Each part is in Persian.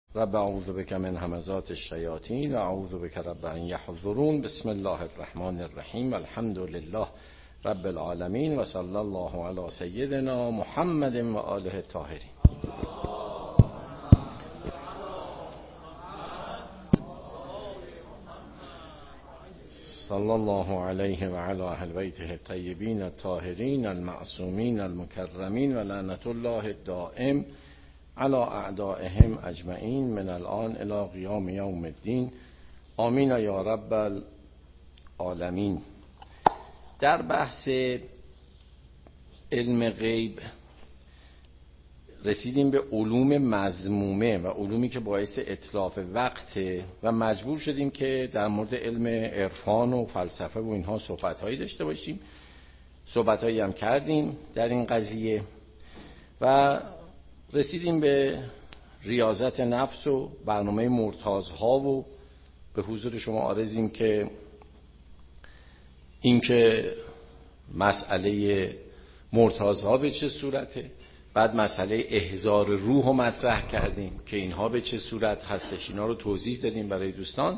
رب اعوذ بک من همزات الشیاطین و اعوذ بک رب ان یحضرون. بسم الله الرحمن الرحیم. الحمد لله رب العالمین و صلی الله علی سیدنا محمد و آله الطاهرین. صلی الله علیه و علی اهل بیته الطیبین الطاهرین المعصومین المکرمین و لعنت الله الدائم علی اعدائهم اجمعین من الان الی قیام یوم الدین. آمین یا رب العالمین. در بحث علم غیب رسیدیم به علوم مذمومه و علومی که باعث اتلاف وقت و مجبور شدیم که در مورد علم عرفان و فلسفه و اینها صحبت‌هایی داشته باشیم. صحبت‌هایی هم کردیم در این قضیه و رسیدیم به ریاضت نفس و برنامه مرتازها و به حضور شما عارضیم که اینکه مسئله مرتازها به چه صورته، بعد مسئله احضار روح رو مطرح کردیم که اینها به چه صورت هستش، اینا رو توضیح دادیم برای دوستان.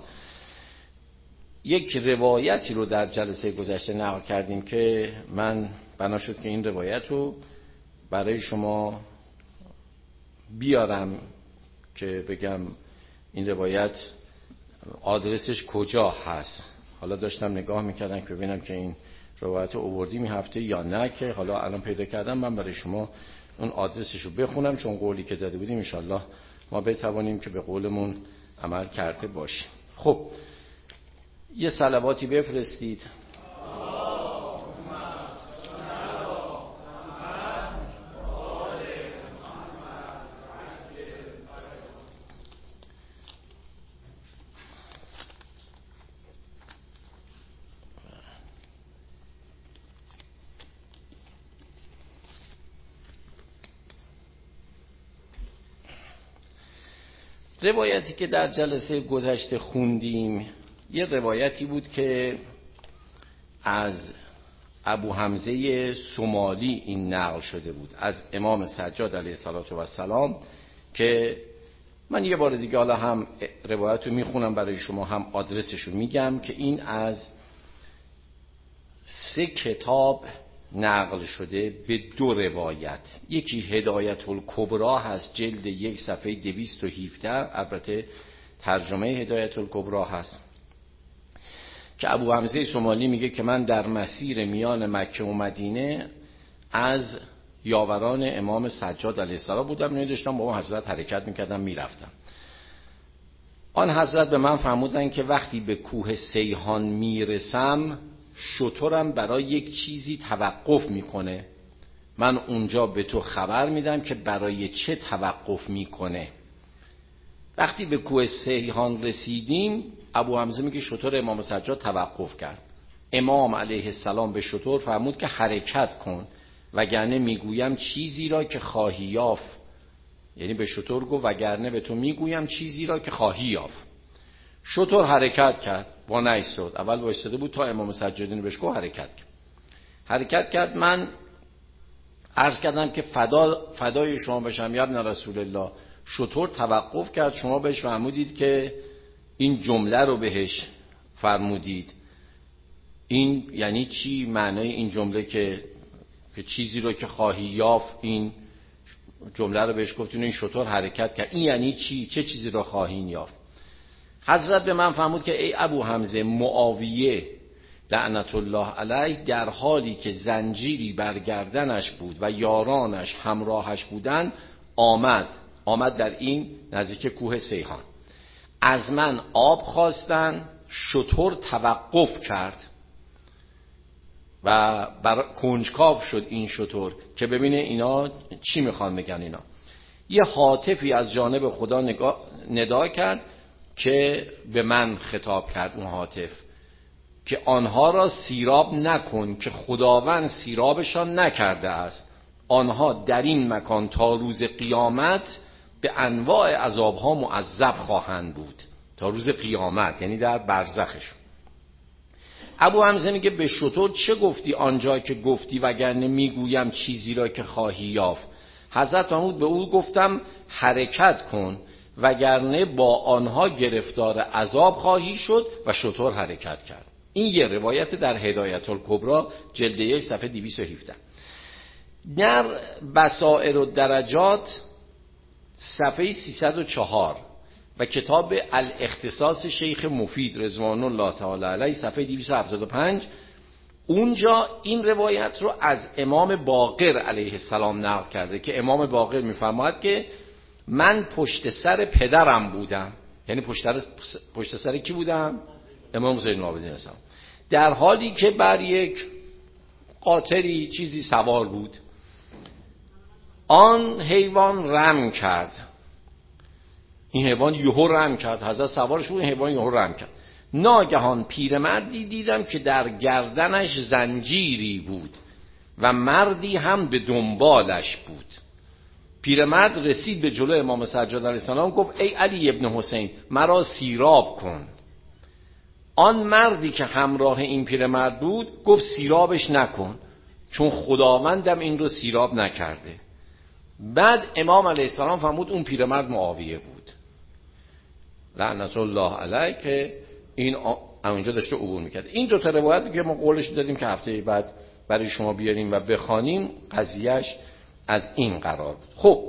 یک روایتی رو در جلسه گذشته نقل کردیم که من بنا شد که این روایت رو برای شما بیارم که بگم این روایت آدرسش کجا هست. حالا داشتم نگاه میکردم که ببینم که این روایت رو آوردیم این هفته یا نه، که حالا الان پیدا کردم. من برای شما اون آدرسش رو بخونم چون قولی که داده بودیم انشالله ما بتوانیم که به قولمون عمل کرده باشیم. خب یه صلواتی بفرستید. روایتی که در جلسه گذشته خوندیم یه روایتی بود که از ابو حمزه سمالی این نقل شده بود از امام سجاد علیه السلام، که من یه بار دیگه حالا هم روایت رو میخونم برای شما هم آدرسش رو میگم که این از 3 کتاب نقل شده به 2 روایت. یکی هدایت الکبری هست جلد 1 صفحه 217، البته ترجمه هدایت الکبری هست، که ابو حمزه سمالی میگه که من در مسیر میان مکه و مدینه از یاوران امام سجاد علیه السلام بودم، داشتم با حضرت حرکت میکردم میرفتم. آن حضرت به من فرمودن که وقتی به کوه سیحان میرسم شترم برای یک چیزی توقف میکنه، من اونجا به تو خبر میدم که برای چه توقف میکنه. وقتی به کوه سیحان رسیدیم ابو حمزه میگه شتر امام سجاد توقف کرد. امام علیه السلام به شتر فرمود که حرکت کن وگرنه میگویم چیزی را که خواهی یافت. یعنی به شتر گفت وگرنه به تو میگویم چیزی را که خواهی یافت. شتر حرکت کرد، با نایستاد. اول وایستاده بود تا امام سجادین بهش گفت حرکت کرد. من عرض کردم که فدای شما بشم یا ابن رسول الله. شتر توقف کرد، شما بهش فرمودید که این جمله رو بهش فرمودید. این یعنی چی؟ معنای این جمله که چیزی رو که خواهی یافت، این جمله رو بهش گفتین. این شتر حرکت کرد، این یعنی چی؟ چه چیزی رو خواهین یافت؟ حضرت به من فرمود که ای ابو حمزه، معاویه لعنت الله علیه در حالی که زنجیری بر گردنش بود و یارانش همراهش بودن آمد در این نزدیک کوه سیحان. از من آب خواستن، شتر توقف کرد و کنجکاو شد این شتر که ببینه اینا چی میخوان بگن. اینا یه هاتفی از جانب خدا ندا کرد که به من خطاب کرد اون هاتف که آنها را سیراب نکن که خداوند سیرابشان نکرده است. آنها در این مکان تا روز قیامت به انواع عذابها معذب خواهند بود. تا روز قیامت یعنی در برزخشون. ابو حمزه میگه به شتر چه گفتی آنجا که گفتی وگرنه میگویم چیزی را که خواهی یافت؟ حضرت فرمود به او گفتم حرکت کن وگرنه با آنها گرفتار عذاب خواهی شد و شطور حرکت کرد. این یه روایت در هدایت الکبری جلد 1 صفحه 217. در بصائر الدرجات صفحه 304 و کتاب الاختصاص شیخ مفید رضوان الله تعالی علیه صفحه 275 اونجا این روایت رو از امام باقر علیه السلام نقل کرده که امام باقر میفرماید که من پشت سر پدرم بودم. یعنی پشت سر کی بودم؟ امام زین العابدین السلام. در حالی که بر یک قاطری چیزی سوار بود، آن حیوان رم کرد. این حیوان یهو رم کرد، حضرت سوارش بود، این حیوان یهو رم کرد. ناگهان پیرمردی دیدم که در گردنش زنجیری بود و مردی هم به دنبالش بود. پیرمرد رسید به جلو امام سجاد علیه السلام، گفت ای علی ابن حسین مرا سیراب کن. آن مردی که همراه این پیرمرد بود گفت سیرابش نکن، چون خداوندم این رو سیراب نکرده. بعد امام علیه السلام فرمود اون پیرمرد معاویه بود لعنت الله علیه که این اونجا داشته عبور میکرد. این دو تا روایت که ما قولش دادیم که هفته بعد برای شما بیاریم و بخوانیم، قضیهش از این قرار بود. خب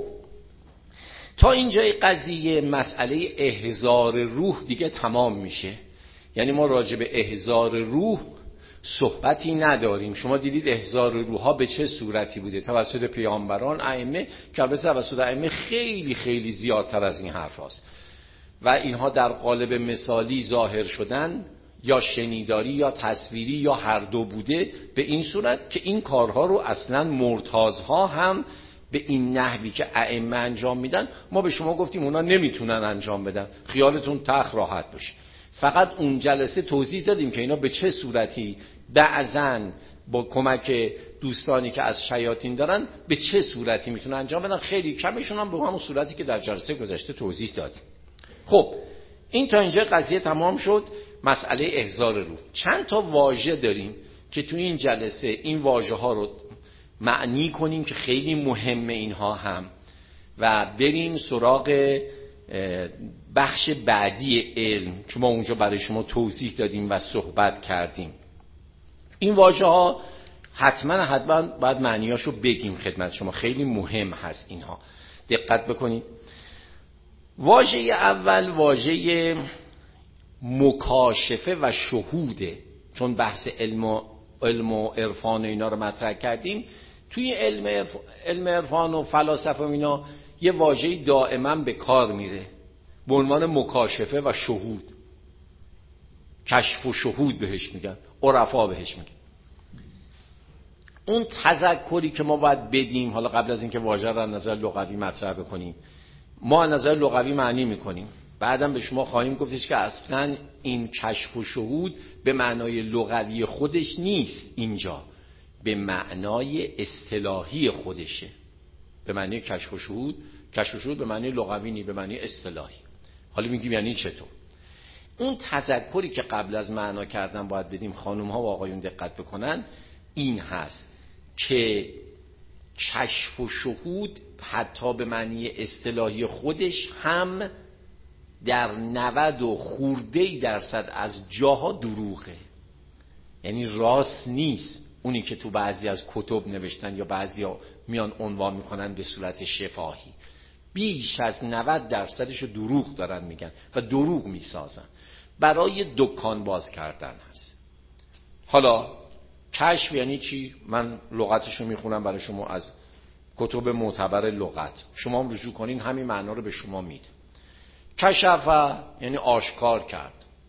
تا اینجای قضیه مسئله احضار روح دیگه تمام میشه. یعنی ما راجع به احضار روح صحبتی نداریم. شما دیدید احضار روح ها به چه صورتی بوده توسط پیامبران، ائمه، که البته توسط ائمه خیلی خیلی زیادتر از این حرف هاست و اینها در قالب مثالی ظاهر شدن یا شنیداری یا تصویری یا هر دو بوده، به این صورت که این کارها رو اصلا مرتازها هم به این نحوی که ائمه انجام میدن ما به شما گفتیم اونا نمیتونن انجام بدن، خیالتون تخ راحت باشه. فقط اون جلسه توضیح دادیم که اینا به چه صورتی بعضن با کمک دوستانی که از شیاطین دارن به چه صورتی میتونن انجام بدن. خیلی کمشون هم به همون صورتی که در جلسه گذشته توضیح دادیم. خب این تا اینجا قضیه تمام شد. مسئله احضار روح. چند تا واژه داریم که توی این جلسه این واژه ها رو معنی کنیم که خیلی مهمه اینها هم و بریم سراغ بخش بعدی علم که ما اونجا برای شما توضیح دادیم و صحبت کردیم. این واژه ها حتما باید معنیاشو بگیم خدمت شما، خیلی مهم هست اینها، دقت بکنید. واژه اول واژه مکاشفه و شهوده. چون بحث علم و عرفان و اینا رو مطرح کردیم، توی علم عرفان و فلاسفه و اینا یه واژه‌ای دائما به کار میره به عنوان مکاشفه و شهود. کشف و شهود بهش میگن، عرفا بهش میگن. اون تذکری که ما باید بدیم، حالا قبل از اینکه واژه رو از نظر لغوی مطرح بکنیم، ما از نظر لغوی معنی میکنیم، بعدم به شما خواهیم گفتش که اصلا این کشف و شهود به معنای لغوی خودش نیست، اینجا به معنای اصطلاحی خودشه. به معنی کشف و شهود به معنی لغوی نیست، به معنی اصطلاحی. حالا میگیم یعنی چطور؟ اون تذکری که قبل از معنا کردن باید بدیم، خانم ها و آقایون دقت بکنن، این هست که کشف و شهود حتی به معنی اصطلاحی خودش هم در 90% از جاها دروغه. یعنی راست نیست اونی که تو بعضی از کتب نوشتن یا بعضی ها میان عنوان میکنن به صورت شفاهی. بیش از 90%شو دروغ دارن میگن و دروغ میسازن، برای دکان باز کردن هست. حالا کشف یعنی چی؟ من لغتشو میخونم برای شما از کتب معتبر لغت، شما هم رجوع کنین همین معنا رو به شما میده. کشف یعنی آشکار کرد.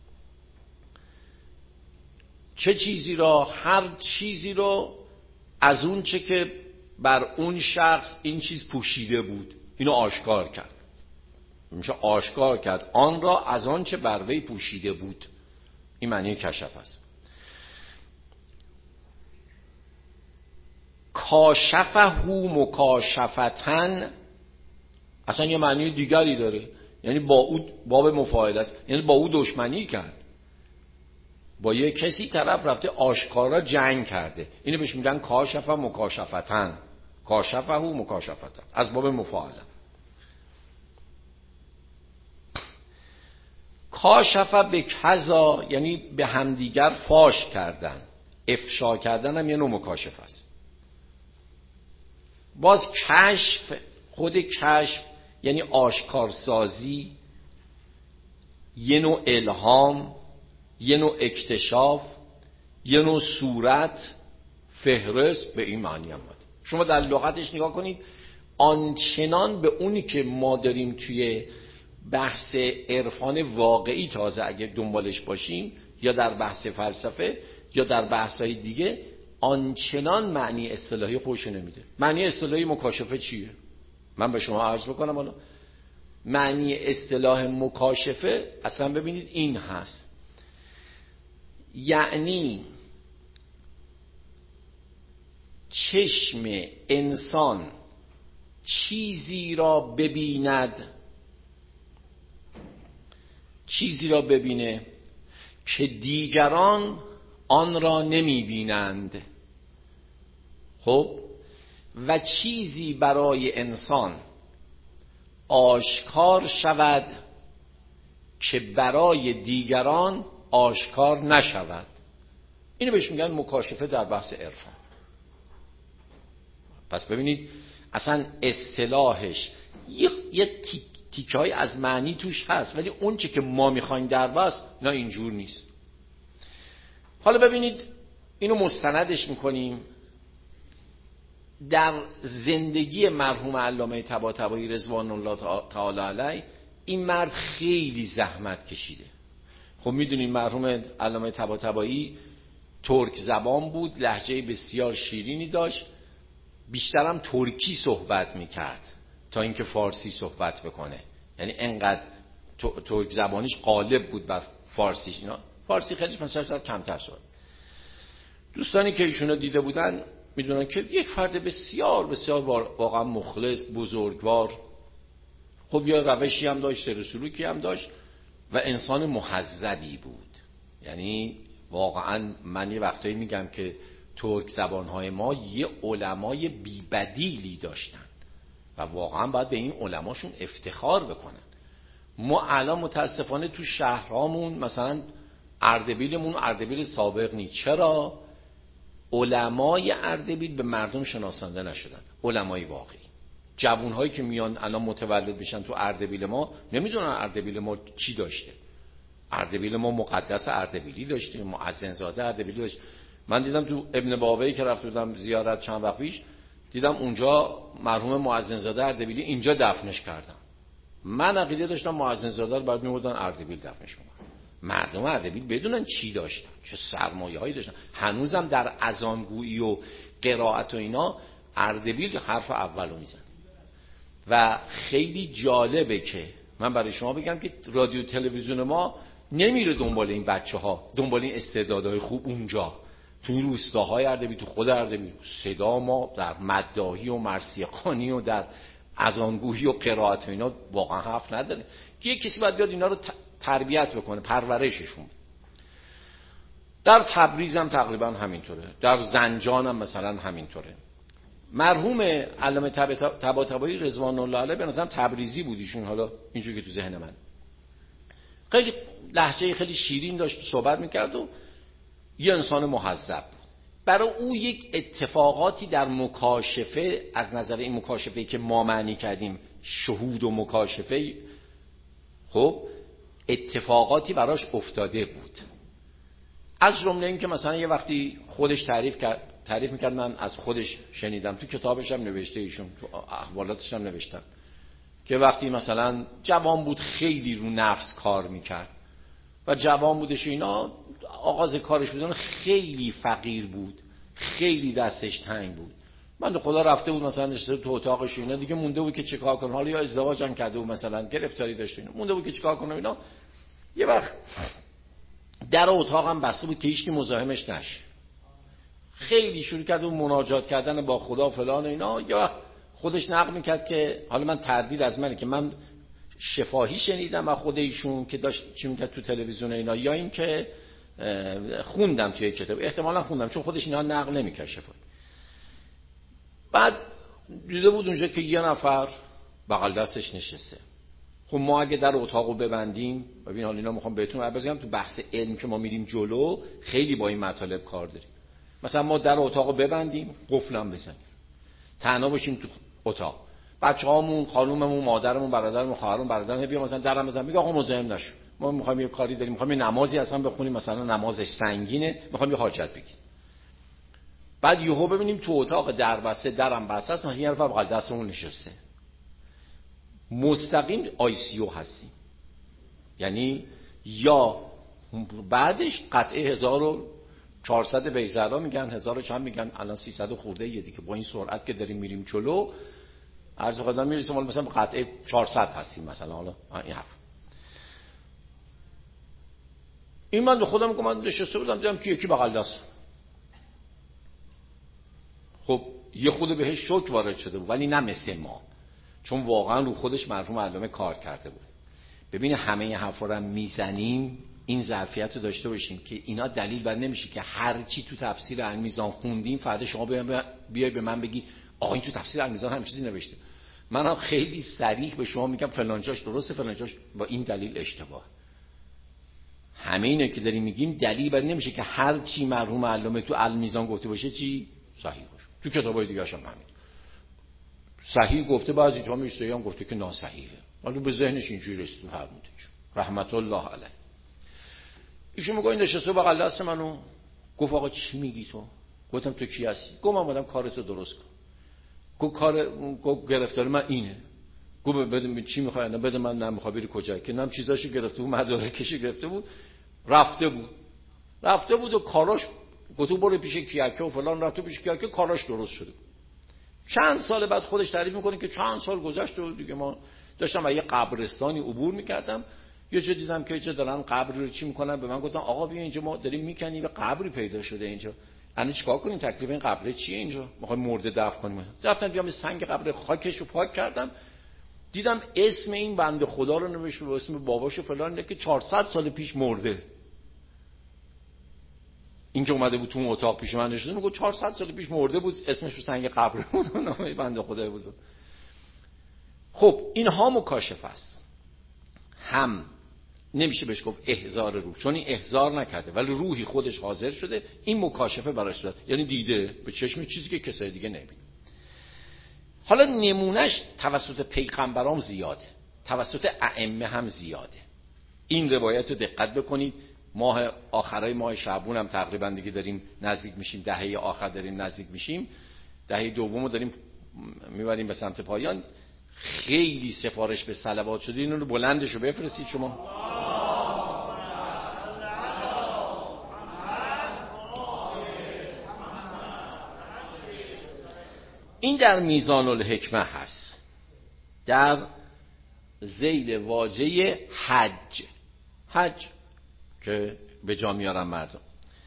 چه چیزی را؟ هر چیزی رو از اون چه که بر اون شخص این چیز پوشیده بود اینو آشکار کرد. میشه آشکار کرد آن را از آن چه بر وی پوشیده بود. این معنی کشف است. کاشفه مکاشفتن اصلا یه معنی دیگری داره، یعنی با او باب مفاعل است، یعنی با او دشمنی کرد، با یه کسی طرف رفته آشکارا جنگ کرده. اینو بهش میگن کاشفه کاشفه به کذا یعنی به همدیگر فاش کردن، افشا کردن هم یه نوع مکاشفه است. باز کشف، خود کشف یعنی آشکارسازی، یه نوع الهام، یه نوع اکتشاف، یه نوع صورت، فهرست، به این معنی هم بود. شما در لغتش نگاه کنید، آنچنان به اونی که ما داریم توی بحث عرفان واقعی تازه اگه دنبالش باشیم، یا در بحث فلسفه یا در بحث‌های دیگه، آنچنان معنی اصطلاحی خودش نمیده. معنی اصطلاحی مکاشفه چیه؟ من به شما عرض بکنم حالا. معنی اصطلاح مکاشفه اصلا ببینید این هست، یعنی چشم انسان چیزی را ببینه که دیگران آن را نمی بینند. خب و چیزی برای انسان آشکار شود که برای دیگران آشکار نشود. اینو بهش میگن مکاشفه در بحث عرفان. پس ببینید اصلا اصطلاحش یه تیکه‌ای از معنی توش هست، ولی اون چی که ما میخوایم در بحث نه اینجور نیست. حالا ببینید اینو مستندش میکنیم در زندگی مرحوم علامه طباطبایی رضوان الله تعالی علیه. این مرد خیلی زحمت کشیده. خب میدونین مرحوم علامه طباطبایی ترک زبان بود، لهجه بسیار شیرینی داشت، بیشترم ترکی صحبت میکرد تا اینکه فارسی صحبت بکنه. یعنی انقدر ترک زبانیش غالب بود بر فارسیش. اینا فارسی خیلیش مثلا کمتر شد. دوستانی که ایشونو دیده بودن میدونن که یک فرد بسیار بسیار واقعا مخلص، بزرگوار، خب یه روشی هم داشت، سیر سلوکی هم داشت و انسان مهذبی بود. یعنی واقعا من یه وقتایی میگم که ترک زبانهای ما یه علمای بی‌بدیلی داشتن و واقعا باید به این علماشون افتخار بکنن. ما الان متاسفانه تو شهرهامون مثلا اردبیلمون اردبیل سابق نیست. چرا؟ علمای اردبیل به مردم شناسانده نشدن. علمای واقعی، جوانهایی که میان الان متولد بشن تو اردبیل ما نمیدونن اردبیل ما چی داشته. اردبیل ما مقدس اردبیلی داشته، معزن زاده اردبیلی داشت. من دیدم تو ابن بابایی که رفت بودم زیارت چند وقت پیش، دیدم اونجا مرحوم معزن زاده اردبیلی اینجا دفنش کردن. من عقیده داشتم معزن زاده رو بعد می‌بردن اردبیل دفنش کنن. مردم اردبیل بدونن چی داشتن، چه سرمایه‌هایی داشتن. هنوزم در اذانگویی و قرائت و اینا اردبیل حرف اولو میزنه. و خیلی جالبه که من برای شما بگم که رادیو تلویزیون ما نمیره دنبال این بچه‌ها، دنبال این استعدادهای خوب اونجا تو این روستاهای اردبیل، تو خود اردبیل. صدا ما در مداحی و مرثیه خوانی و در اذانگویی و قرائت و اینا واقعا حرف نداره که یک کسی باید بیاد اینا رو تربیت بکنه، پرورششون. در تبریز هم تقریبا همینطوره، در زنجان هم مثلا همینطوره. مرحوم علامه طباطبایی رضوان الله علیه به نظرم تبریزی بود ایشون، حالا اینجوری که تو ذهن من. خیلی لهجه خیلی شیرین داشت، صحبت میکرد و یه انسان مهذب بود. برای او یک اتفاقاتی در مکاشفه، از نظر این مکاشفه‌ای که ما معنی کردیم شهود و مکاشفه، خب اتفاقاتی براش افتاده بود. از جمله این که مثلا یه وقتی خودش تعریف میکرد، من از خودش شنیدم، تو کتابش هم نوشته، ایشون تو احوالاتش هم نوشتن که وقتی مثلا جوان بود خیلی رو نفس کار میکرد و جوان بودش اینا، آغاز کارش بودن خیلی فقیر بود، خیلی دستش تنگ بود. من خدا رفته بود مثلا نشسته تو اتاقش اینا، دیگه مونده بود که چیکار کنه. حالا یا ازدواج هم کرده بود، مثلا گرفتاری داشته اینا، مونده بود که چیکار کنه اینا. یه وقت در اتاقم بسته بود که هیچ کی مزاحمش نشه. خیلی شروع کرد اون مناجات کردن با خدا فلان اینا. یه وقت خودش نقل میکرد که حالا من تردید از منه که من شفاهی شنیدم و خود ایشون که داشت چی میکرد تو تلویزیون اینا، یا این که خوندم توی کتاب، احتمالا خوندم چون خودش اینا نقل نمیکرد شفاهی. بعد دیده بود اونجا که یه نفر بغل دستش نشسته، خب ما اگه در اتاقو ببندیم، ببین حالا اینا میخوام بهتون بگم تو بحث علم که ما میریم جلو خیلی با این مطالب کار داریم. مثلا ما در اتاقو ببندیم، قفلم بزنیم، تنها باشیم تو اتاق، بچه‌هامون، خانوممون، مادرمون، برادرمون، خواهرمون، برادرمون بیا مثلا درم بزنن، میگه آقا مزاحم نشو، ما میخوایم یه کاری داریم، میخوایم یه نمازی اصلا بخونیم، مثلا نمازش سنگینه، میخوایم یه حاجت بگیریم. بعد یهو ببینیم تو اتاق در بسته، درم بسته است، مثلا یه نفر بغل دستمون نشسته، مستقیم ICU هستیم. یعنی یا بعدش قطعه 1400 ویزرا میگن، 1000 چند میگن، الان 300 خورده یه دیگه، با این سرعت که داریم میریم جلو عرض خدمت میرسیم مثلا قطعه 400 هستیم مثلا. حالا این حرف این من به خودم گفتم، من نشسته بودم دیدم که یکی بغل دست، خب یه خود بهش شوک وارد شده بود، ولی نه مثل ما، چون واقعا رو خودش مرحوم علامه کار کرده بود. ببین همه حرفا رو میزنیم، این ظرفیت رو داشته باشیم که اینا دلیل بر نمیشه که هر چی تو تفسیر المیزان خوندیم فردا شما بیای به من بگی آقا این تو تفسیر المیزان هم چیزی نوشته. منم خیلی صریح به شما میگم فلان جاش درسته، فلان جاش با این دلیل اشتباه. همه اینا که داریم میگیم دلیل بر نمیشه که هر چی مرحوم علامه تو المیزان گفته باشه چی صحیح باشه. تو کتابای دیگه هم همین صحیح گفته، بعضی جا میشه هم گفته که ناصحیحه، ولی به ذهنش اینجوری رسید فرموده رحمت الله علیه. ایشون میگه این نشسته بغل دست منو، گفت آقا چی میگی تو؟ گفتم تو کی هستی؟ گفت من اومدم کارتو درست کنم. گفت گرفتار من اینه. گفت بده چی میخوای؟ نه بده من، نه میخوای بری کجا؟ که نم چیزاشو گرفته بود، مدارکشو گرفته بود، رفته بود و کاراش، گفت برو پیش کیاکه و فلان، رفته پیش کیاکه، کاراش درست شده. چند سال بعد خودش تعریف میکنه که چند سال گذشت و دیگه ما داشتم یه قبرستانی عبور میکردم، یه جا دیدم که اینجا دارن قبر رو چی میکنن، به من گفتن آقا بیا اینجا ما داریم میکنیم یه قبری پیدا شده اینجا، الان چیکار کنیم؟ تکلیف این قبره چیه؟ اینجا میخوایم مرده دفن کنیم. رفتم بیام سنگ قبر خاکش رو پاک کردم، دیدم اسم این بنده خدا رو نوشته و اسم باباشو فلان، که 400 سال پیش مرده. این که اومده بود تو اون اتاق پیش من نشسته میگه 400 سال پیش مرده بود، اسمش رو سنگ قبر بود، نام بنده خدا بود. خب اینها مکاشفه است، هم نمیشه بهش گفت احضار روح، چون این احضار نکرده ولی روحی خودش حاضر شده، این مکاشفه براش داد، یعنی دیده به چشم چیزی که کسای دیگه نمیبینه. حالا نمونهش توسط پیغمبرام زیاده، توسط ائمه هم زیاده. این روایت رو دقت بکنید، ماه آخرای ماه شعبان هم تقریبا دیگه داریم نزدیک میشیم، دهه آخر داریم نزدیک میشیم، دهه دومو داریم میبریم به سمت پایان. خیلی سفارش به صلوات شده، اینو رو بلندشو بفرستید شما. این در میزان الحکمه هست، در ذیل واژه حج که به جا میارن مردم.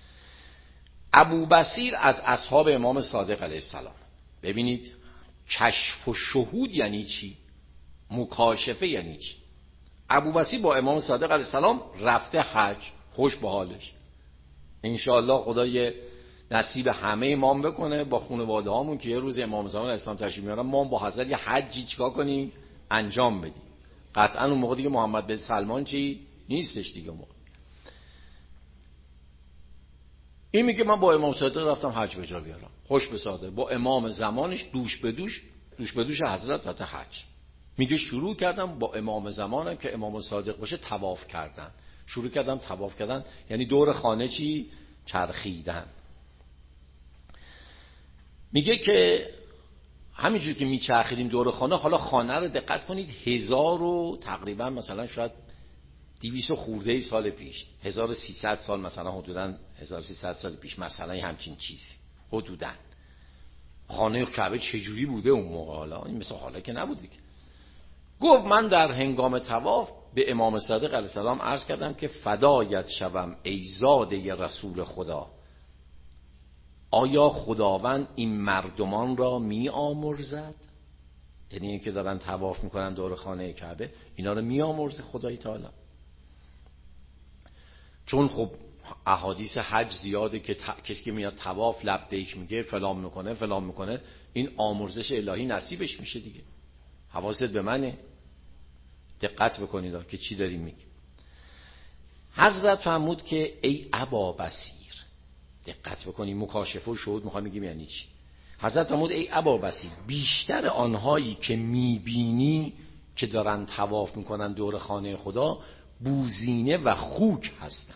ابوبصیر از اصحاب امام صادق علیه السلام. ببینید کشف و شهود یعنی چی؟ مکاشفه یعنی چی؟ ابوبصیر با امام صادق علیه السلام رفته حج، خوش به حالش. انشاءالله خدای نصیب همه امام بکنه با خانواده هامون که یه روز امام زمان اسلام تشریف میارن، ما با حضرت یه حجی چیکار کنیم؟ انجام بدیم. قطعا اون موقع دیگه محمد بن سلمان چی نیستش دیگه. این میگه من با امام صادق رفتم حج به جا بیارم، خوش به صادق، با امام زمانش دوش به دوش حضرت رفت حج. میگه شروع کردم با امام زمانم که امام صادق باشه طواف کردن، شروع کردم طواف کردن، یعنی دور خانه چی؟ چرخیدن. میگه که همینجور که میچرخیدیم دور خانه، حالا خانه رو دقت کنید 1000 و تقریبا مثلا شاید 200 خورده سال پیش، 1300 سال مثلا، حدوداً 1300 سال پیش مثلا همچین چیزی حدوداً. خانه کعبه چجوری بوده اون موقع؟ حالا این مثل حالا که نبوده. گفت من در هنگام طواف به امام صادق علیه السلام عرض کردم که فدایت شوم ای زاده رسول خدا، آیا خداوند این مردمان را می آمرزد؟ یعنی این که دارن طواف میکنن دور خانه کعبه، اینا رو می آمرزه خدای تعالی؟ چون خب احادیث حج زیاده که کسی که میاد طواف لبیک میگه فلان میکنه، این آمرزش الهی نصیبش میشه دیگه. حواست به منه. دقت بکنید که چی داریم میگیم. حضرت فرمود که ای ابا بصیر، دقت بکنید، مکاشفه و شهود میخوام بگیم یعنی چی. حضرت فرمود ای ابا بصیر، بیشتر آنهایی که میبینی که دارن طواف میکنن دور خانه خدا بوزینه و خوک هستن.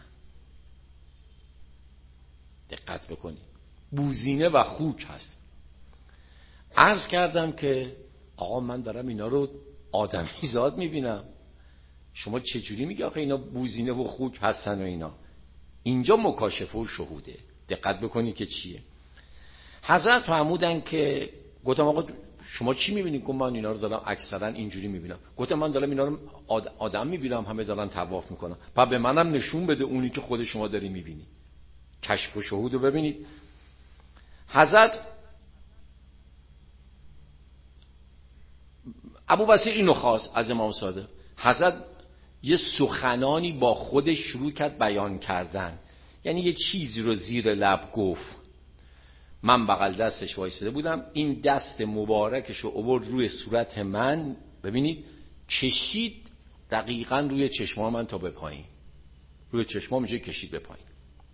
دقت بکنید، بوزینه و خوک هست. عرض کردم که آقا من دارم اینا رو آدمی زاد میبینم، شما چجوری میگه آخه اینا بوزینه و خوک هستن و اینا؟ اینجا مکاشفه و شهوده. دقت بکنید که چیه. حضرت فرمودن که گفتم آقا شما چی میبینید؟ گفتم من اینا رو دارم اکثرا اینجوری میبینم. گفتم من دارم اینا رو آدم میبینم، همه دارن طواف میکنن، پس به منم نشون بده اونی که خود شما داری میبینی. کشف و شهود رو ببینید. حضرت ابو بصیر اینو خواست از امام صادق. حضرت یه سخنانی با خودش شروع کرد بیان کردن، یعنی یه چیزی رو زیر لب گفت. من بغل دستش وایساده بودم، این دست مبارکش رو آورد روی صورت من، ببینید کشید دقیقاً روی چشمام من تا به پایین، روی چشمام میشه کشید به پایین.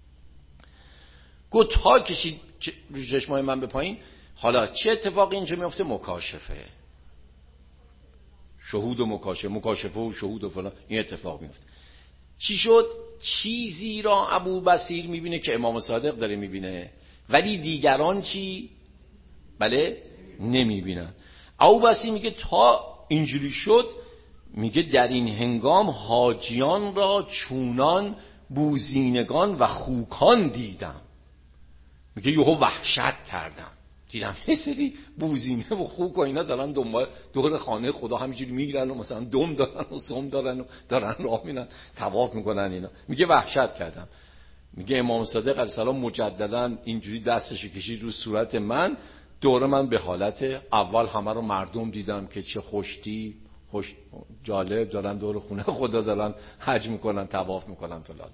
گفت تا کشید روی چشمای من به پایین، حالا چه اتفاقی اینجا میفته؟ مکاشفه، شهود و مکاشفه و شهود و فلان، این اتفاق میفته. چی شد؟ چیزی را ابو بصیر میبینه که امام صادق داره میبینه، ولی دیگران چی؟ بله نمیبینن. ابو بصیر میگه تا اینجوری شد، میگه در این هنگام حاجیان را چونان بوزینگان و خوکان دیدم. میگه یهو وحشت کردم، دیدم یه سری بوزینه و خوک و اینا دارن دور خانه خدا همینجوری میگیرن و مثلا دم دارن و سم دارن و دارن راه میرن طواف میکنن اینا. میگه وحشت کردم. میگه امام صادق علیه السلام مجددا اینجوری دستشو کشید رو صورت من، دور من به حالت اول همه رو مردم دیدم که چه خوش جالب دارن دور خونه خدا دارن حج میکنن طواف میکنن فلان.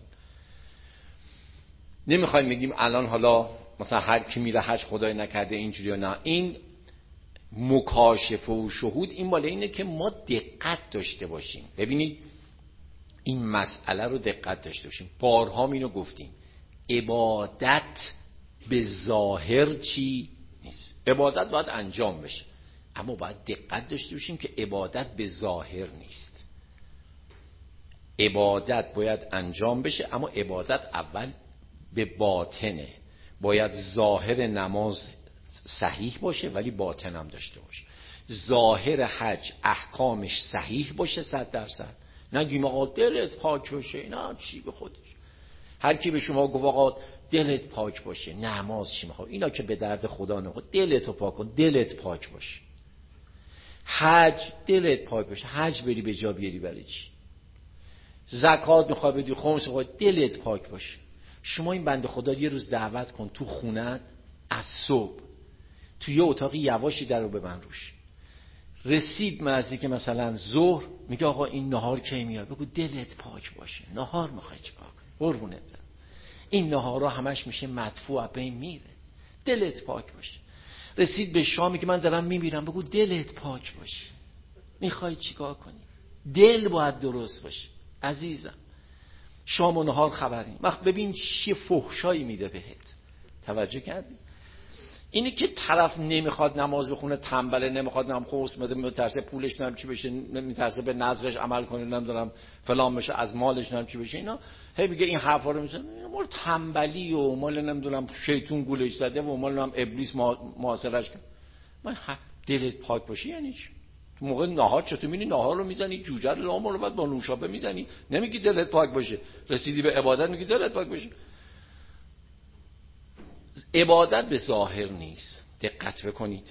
نمیخوایم بگیم الان حالا مثلا هر کی میره حج خدای نکرده اینجوری، نه. این مکاشفه و شهود این بالا اینه که ما دقت داشته باشیم. ببینید این مسئله رو دقت داشته باشیم. بارها اینو گفتیم، عبادت به ظاهر چی نیست. عبادت باید انجام بشه، اما باید دقت داشته باشیم که عبادت به ظاهر نیست. عبادت باید انجام بشه، اما عبادت اول به باطنه. باید ظاهر نماز صحیح باشه ولی باطن هم داشته باشه. ظاهر حج احکامش صحیح باشه 100%. نگیم آقا دلت پاک باشه، اینا چی به خودش. هر کی به شما گفت آقا دلت پاک باشه، نماز چی میخواد، اینا که به درد خدا نمیخواد. دلتو پاک کن، دلت پاک باشه. حج دلت پاک باشه، حج بری به جا بیاری برای چی؟ زکات میخواد بدی، خمس میخواد، دلت پاک باشه. شما این بنده خدا یه روز دعوت کن تو خونت، از صبح تو یه اتاقی یواشی در رو ببند روش. رسید نزدیک که مثلا ظهر، میگه آقا این نهار کی میاد؟ بگو دلت پاک باشه، نهار میخوای چیکار کنی؟ قربونت برم. این نهارا همش میشه مدفوع، بین میره، دلت پاک باشه. رسید به شامی که من دارم میمیرم، بگو دلت پاک باشه، میخوای چیکار کنی؟ دل باید درست باشه عزیزم. شام و نهار خبری وقت ببین چه فحشایی میده بهت. توجه کردی؟ اینی که طرف نمیخواد نماز بخونه، تنبله، نمیخواد نماز خوس بده، میترسه پولش نم چی بشه، میترسه به نظرش عمل کنه، نمیدونم فلان بشه، از مالش نم چی بشه، اینا هی میگه این حرفا رو میزنه، مال تنبلی و مال نمیدونم شیطون گولش زده و مال هم ابلیس محاصرش کرد. من دلت پاک باشه یعنی چی؟ تو موقع نهار چطور میبینی نهار رو میزنی، جوجه رو لام رو بعد با نوشابه میزنی، نمیگی دلت پاک باشه. رسیدی به عبادت میگی دلت پاک باشه. عبادت به ظاهر نیست. دقت بکنید.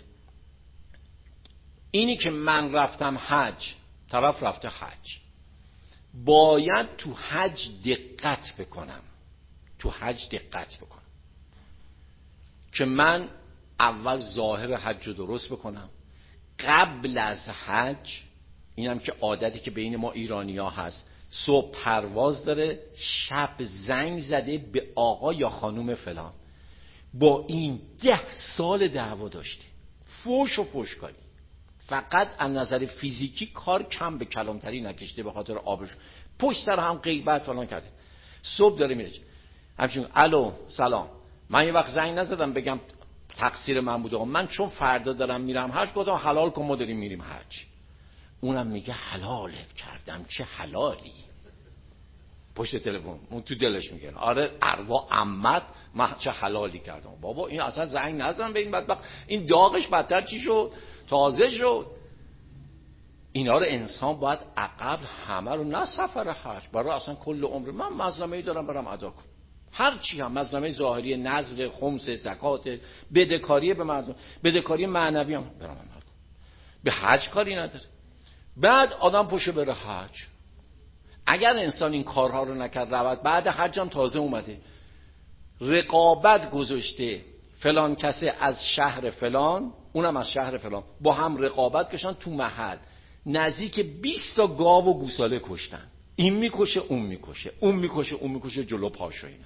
اینی که من رفتم حج، طرف رفته حج، باید تو حج دقت بکنم. تو حج دقت بکنم که من اول ظاهر حج رو درست بکنم. قبل از حج، اینم که عادتی که بین ما ایرانی‌ها هست، صبح پرواز داره، شب زنگ زده به آقا یا خانوم فلان، با این 10 سال دعوا داشته، فوش و فوشکاری، فقط از نظر فیزیکی کار کم به کلانتری نکشیده به خاطر آبش، پشت سر هم غیبت فلان کرده. صبح داره میره همچنین الو سلام، من یه وقت زنگ نزدم بگم تقصیر من بوده، من چون فردا دارم میرم حج گفتم حلال کن ما داریم میریم حج. اونم میگه حلالت کردم، چه حلالی. پشت تلفن اون تو دلش میگه آره اروا عمت من چه حلالی کردم. بابا این اصلا زنگ نزن به این بدبخت، این داغش بدتر چی شد، تازه شد. اینا رو انسان باید عقب همه رو، نه سفر حج، برای اصلا کل عمر من مظلمه‌ای دارم برام ادا کنم، هر چی هم مظلمه ظاهری، نذر، خمس، زکات، بدهکاری به مردم، بدهکاری معنوی هم برام ادا کنم. به حج کاری نداره. بعد آدم پشه بره حج. اگر انسان این کارها رو نکرد رود بعد حج هم تازه اومده رقابت گذاشته فلان کسی از شهر فلان اونم از شهر فلان با هم رقابت کشن تو محل، نزدیک 20 تا گاو و گوساله کشتن، این میکشه اون میکشه، اون میکشه اون میکشه جلو پاشو. اینا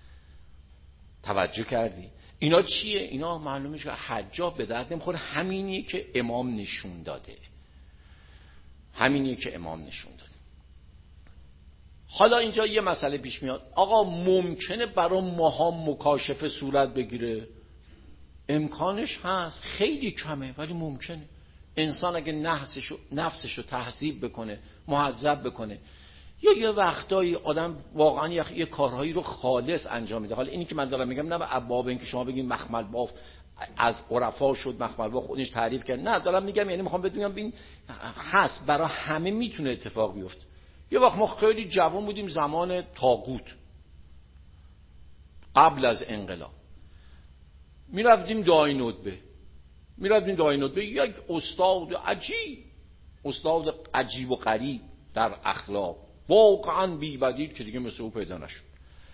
توجه کردی؟ اینا چیه؟ اینا معلومه که حجا به درد نمیخوره. همینیه که امام نشون داده، همینیه که امام نشون داده. حالا اینجا یه مسئله پیش میاد، آقا ممکنه برای ماها مکاشفه صورت بگیره؟ امکانش هست، خیلی کمه ولی ممکنه. انسان اگه نفسشو تهذیب بکنه، مهذب بکنه، یا یه وقتایی آدم واقعا یه کارهایی رو خالص انجام میده. حالا اینی که من دارم میگم نه به ابواب این که شما بگین مخمل باف از عرفا شد، مخمل باف خودش تعریف کرد، نه دارم میگم یعنی میخوام بدونم این هست، برای همه میتونه اتفاق بیفته. یه وقت ما خیلی جوان بودیم زمان طاغوت قبل از انقلاب، میرفتیم دعای ندبه، یک استاد عجیب و غریب در اخلاق، واقعا بی بدیل که دیگه مثل او پیدا نشد.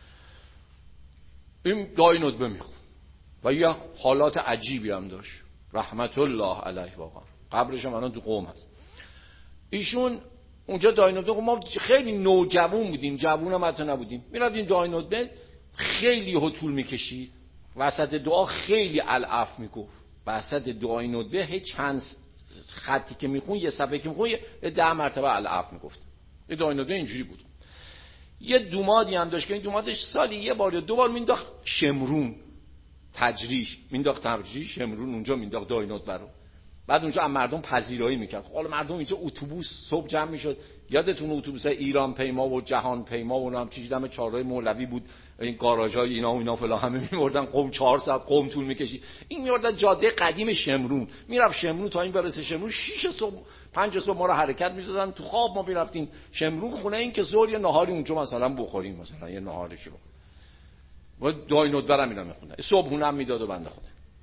این دعای ندبه میخون و یه حالات عجیبی هم داشت، رحمت الله علیه، واقعا قبرش هم الان تو قم هست. ایشون اونجا دعای ندبه، ما خیلی نوجوان بودیم، جوون هم حتی نبودیم، میرفتیم دعای ندبه، خیلی طول میکشید، وسط دعا خیلی العف میگفت، وسط دعای ندبه هیچ چند خطی که میخون، یه صفحه که میخون 10 مرتبه العف میگفت. یه دعای ندبه اینجوری بود. یه دومادی هم داشت که این دومادش سالی یه بار یا 2 بار مینداخت شمرون، تجریش شمرون اونجا مینداخت دعای ندبه رو. بعد اونجا هم مردم پذیرایی میکرد. حالا مردم اینجا اتوبوس صبح جمع میشد، یادتون اتوبوس ایران پیما و جهان پیما و هم چیزی دم چهارراه مولوی بود، این گاراژای اینا فلان همه میمردن، قم 4 ساعت قم طول میکشید. این میوردن جاده قدیم شمرون، میرفت شمرون تا این برسه شمرون 6 صبح 5 صبح ما رو حرکت میدادن تو خواب، ما میرفتیم شمرون خونه این که ظهر یه نهاری اونجا مثلا بخوریم، مثلا یه نهاری چی بخوریم. و دعای ندبه رو اینا میخوندن، صبحونه هم میداد و بنده خدا.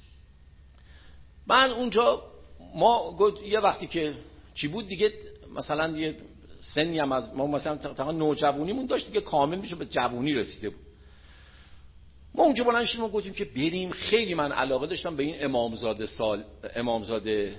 بعد اونجا ما یه وقتی که چی بود دیگه، مثلا یه سنی هم از ما مثلا تقریبا نوجوانیمون داشت دیگه، کامل میشه به جوونی رسیده بود. ما اونجا بلند شدیم و گفتیم که بریم. خیلی من علاقه داشتم به این امامزاده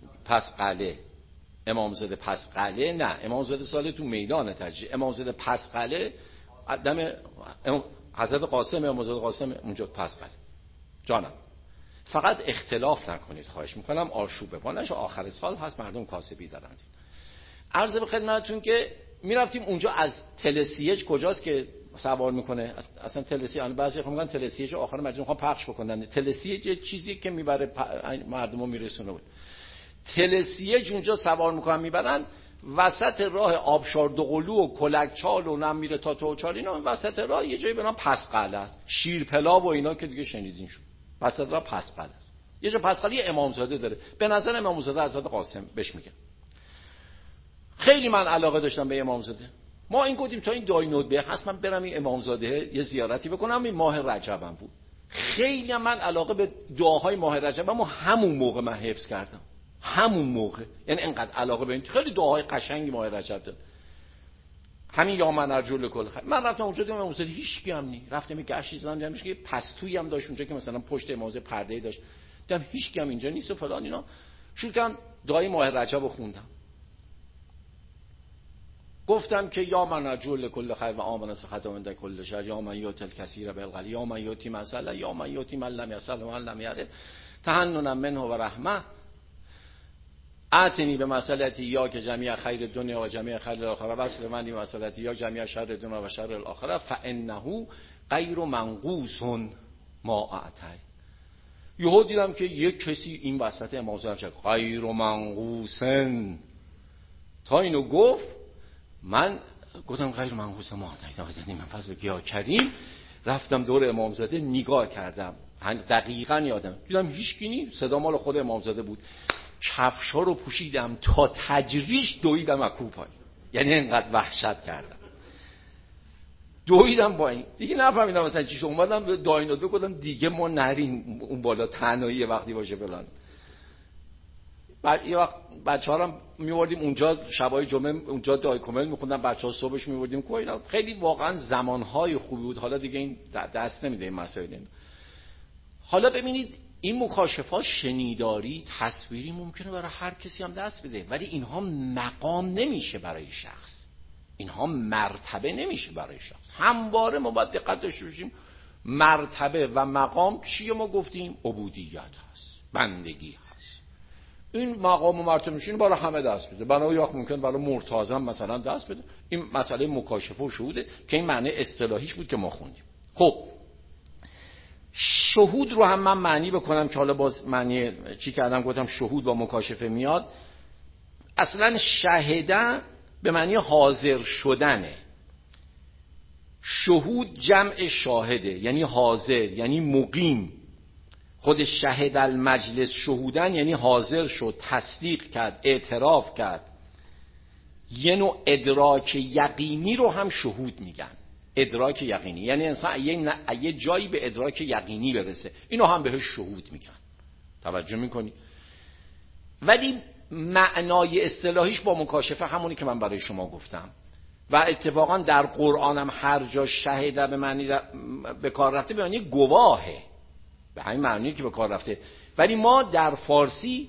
پسقله، نه امامزاده سال تو میدان تجریح، امامزاده پسقله دم حضرت قاسم، امامزاده قاسم اونجا پسقله. جانم فقط اختلاف نکنید خواهش میکنم، آشوب بانش آخر سال هست، مردم کاسبی دارند. عرض به خدمتتون که میرفتیم اونجا، از تلسیج کجاست که سوار میکنه، اصلا تلسیج الان بعضی میگن تلسیج آخر مجلس میخوام پخش بکنن، تلسیج یه چیزی که میبره مردمو میرسونه بود. تلسیج اونجا سوار میکنن میبرن وسط راه آبشار دوقلو و کلکچال و نم میره تا توچال، اینا وسط راه یه جایی به نام پسقله است، شیرپلا و اینا که دیگه شنیدین شد، وسط راه پسقله است. یه جا پسقله امامزاده داره، به نظر امامزاده حضرت قاسم بهش میگه. خیلی من علاقه داشتم به امامزاده. ما این گفتیم تا این دعای ندبه هست من برم این امامزاده یه زیارتی بکنم. این ماه رجبم بود، خیلی من علاقه به دعاهای ماه رجب، اما همون موقع من حفظ کردم، همون موقع، یعنی اینقدر علاقه به این، خیلی دعاهای قشنگی ماه رجب داره. همین یا من ارجو لکل خیر. من رفتم اونجا دیدم امامزاده هیچ کی هم نی، رفتم یه گشتی زدم دیدم که پستویی هم داشت اونجا که مثلا پشت امامزاده پرده‌ای داشت، دیدم هیچ کی هم اینجا نیست و فلان اینا. شروع کردم دعای ماه رجب رو خوندم، گفتم که یا من ارجو لکل خیر و آمن صحت عند کل شر، یا من یوتل کثیر بالقلیل، یا من یوتی مساله، یا من یوتی من لم یسل و من لم یعرف تحننا منه و رحمه. اعتنی به مسئلتی یا که جمیع خیر دنیا و جمیع خیر الاخره و اصل من این مسئلتی یا جمیع شر دنیا و شر الاخره فانه غیر منقوص ما اعطی. یهو دیدم که یک کسی این وسط امام زمان غیر منقوصن تا اینو گفت، من گفتم غیر منقوص ما اعطی من فضل یا کریم. رفتم دور امامزاده نگاه کردم، دقیقاً یادم، دیدم هیچکی نیست، صدا مال خود امامزاده بود. کفشا رو پوشیدم تا تجریش دویدم از کوه پایین، یعنی اینقدر وحشت کردم دویدم با این دیگه نفهمیدم مثلا چی شد. اومدم به داینات بگم دیگه ما نریم اون بالا، تنهایی وقتی باشه فلان. بعد یه وقت بچه‌ها رو می‌آوردیم اونجا، شبای جمعه اونجا دعای کامل می‌خوندن، بچه‌ها صبحش می‌آوردیم کوه. اینا خیلی واقعا زمان‌های خوبی بود. حالا دیگه این دست نمیده این مسائل اینا. حالا ببینید این مکاشفات شنیداری تصویری ممکنه برای هر کسی هم دست بده، ولی اینها مقام نمیشه برای شخص، اینها مرتبه نمیشه برای شخص. همواره ما باید دقت داشته باشیم مرتبه و مقام چیه. ما گفتیم عبودیت هست، بندگی هست. این مقام و مرتبه میشه برای همه دست بده، برای وقت ممکن برای مرتضی مثلا دست بده. این مسئله مکاشفه و شهوده که این معنی اصطلاحیش بود که ما خوندیم. خب شهود رو هم من معنی بکنم که حالا باز معنی چی کردم، گفتم شهود با مکاشفه میاد. اصلا شهده به معنی حاضر شدنه. شهود جمع شاهده، یعنی حاضر، یعنی مقیم. خود شهد المجلس شهودن یعنی حاضر شد، تصدیق کرد، اعتراف کرد. یه نوع ادراک یقینی رو هم شهود میگن. ادراک یقینی یعنی انسان یه جایی به ادراک یقینی برسه، اینو هم بهش شهود میگن. توجه میکنی؟ ولی معنای اصطلاحیش با مکاشفه همونی که من برای شما گفتم و اتفاقا در قرآن هم هر جا شهده به معنی به کار رفته به معنی گواهه، به همین معنی که به کار رفته. ولی ما در فارسی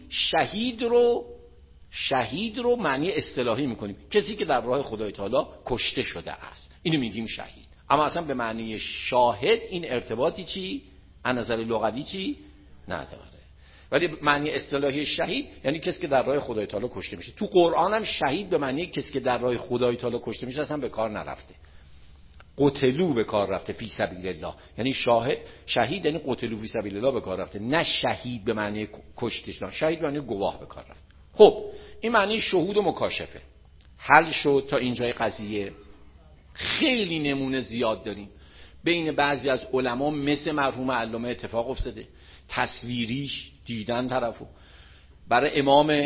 شهید رو معنی اصطلاحی میکنیم، کسی که در راه خدای تعالی کشته شده است، اینو میگیم شهید. اما اصلا به معنی شاهد این ارتباطی چی؟ از نظر لغوی چی؟ نداره. ولی معنی اصطلاحی شهید یعنی کسی که در راه خدای تعالی کشته میشه. تو قرآن هم شهید به معنی کسی که در راه خدای تعالی کشته میشه اصلا به کار نرفته. قتلو به کار رفته فی سبیل الله، یعنی شهید یعنی قتلو فی سبیل الله به کار رفته، نه شهید به معنی کشته شدن. شهید به معنی گواه به کار رفته. خب این معنی شهود و مکاشفه. حل شد تا اینجای قضیه. خیلی نمونه زیاد داریم بین بعضی از علما، مثل مرحوم علامه اتفاق افتاده تصویریش دیدن طرفو. برای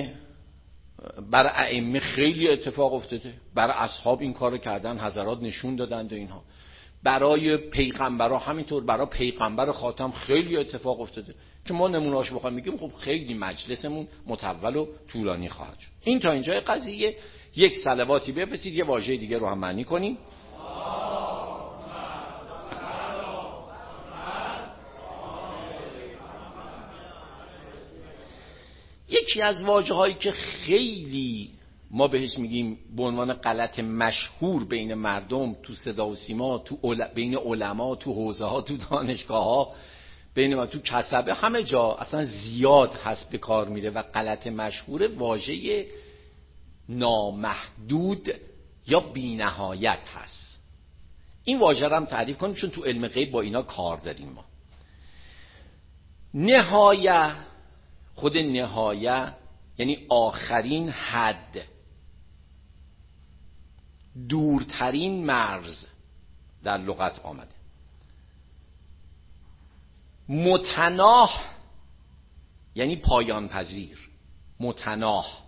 ائمه خیلی اتفاق افتاده، برای اصحاب این کارو کردن، حضرات نشون دادن و اینها. برای پیغمبرها همینطور، برای پیغمبر خاتم خیلی اتفاق افتاده که ما نمونه‌اش بخوایم میگیم خب خیلی مجلسمون مطول و طولانی خواهد شد. این تا اینجای قضیه. یک صلواتی بفرستید، یه واژه دیگه رو هم معنی کنیم. یکی از واژه‌هایی که خیلی ما بهش میگیم به عنوان غلط مشهور بین مردم، تو صدا و سیما، بین علما، تو حوزه‌ها، تو دانشگاه‌ها، بین تو کسبه، همه جا اصلا زیاد هست به کار میره و غلط مشهور، واژه نامحدود یا بی‌نهایت هست. این واژه رو هم تعریف کنیم چون تو علم غیب با اینا کار داریم ما. نهایه، خود نهایه یعنی آخرین حد، دورترین مرز در لغت آمده. متناه یعنی پایان پذیر، متناه.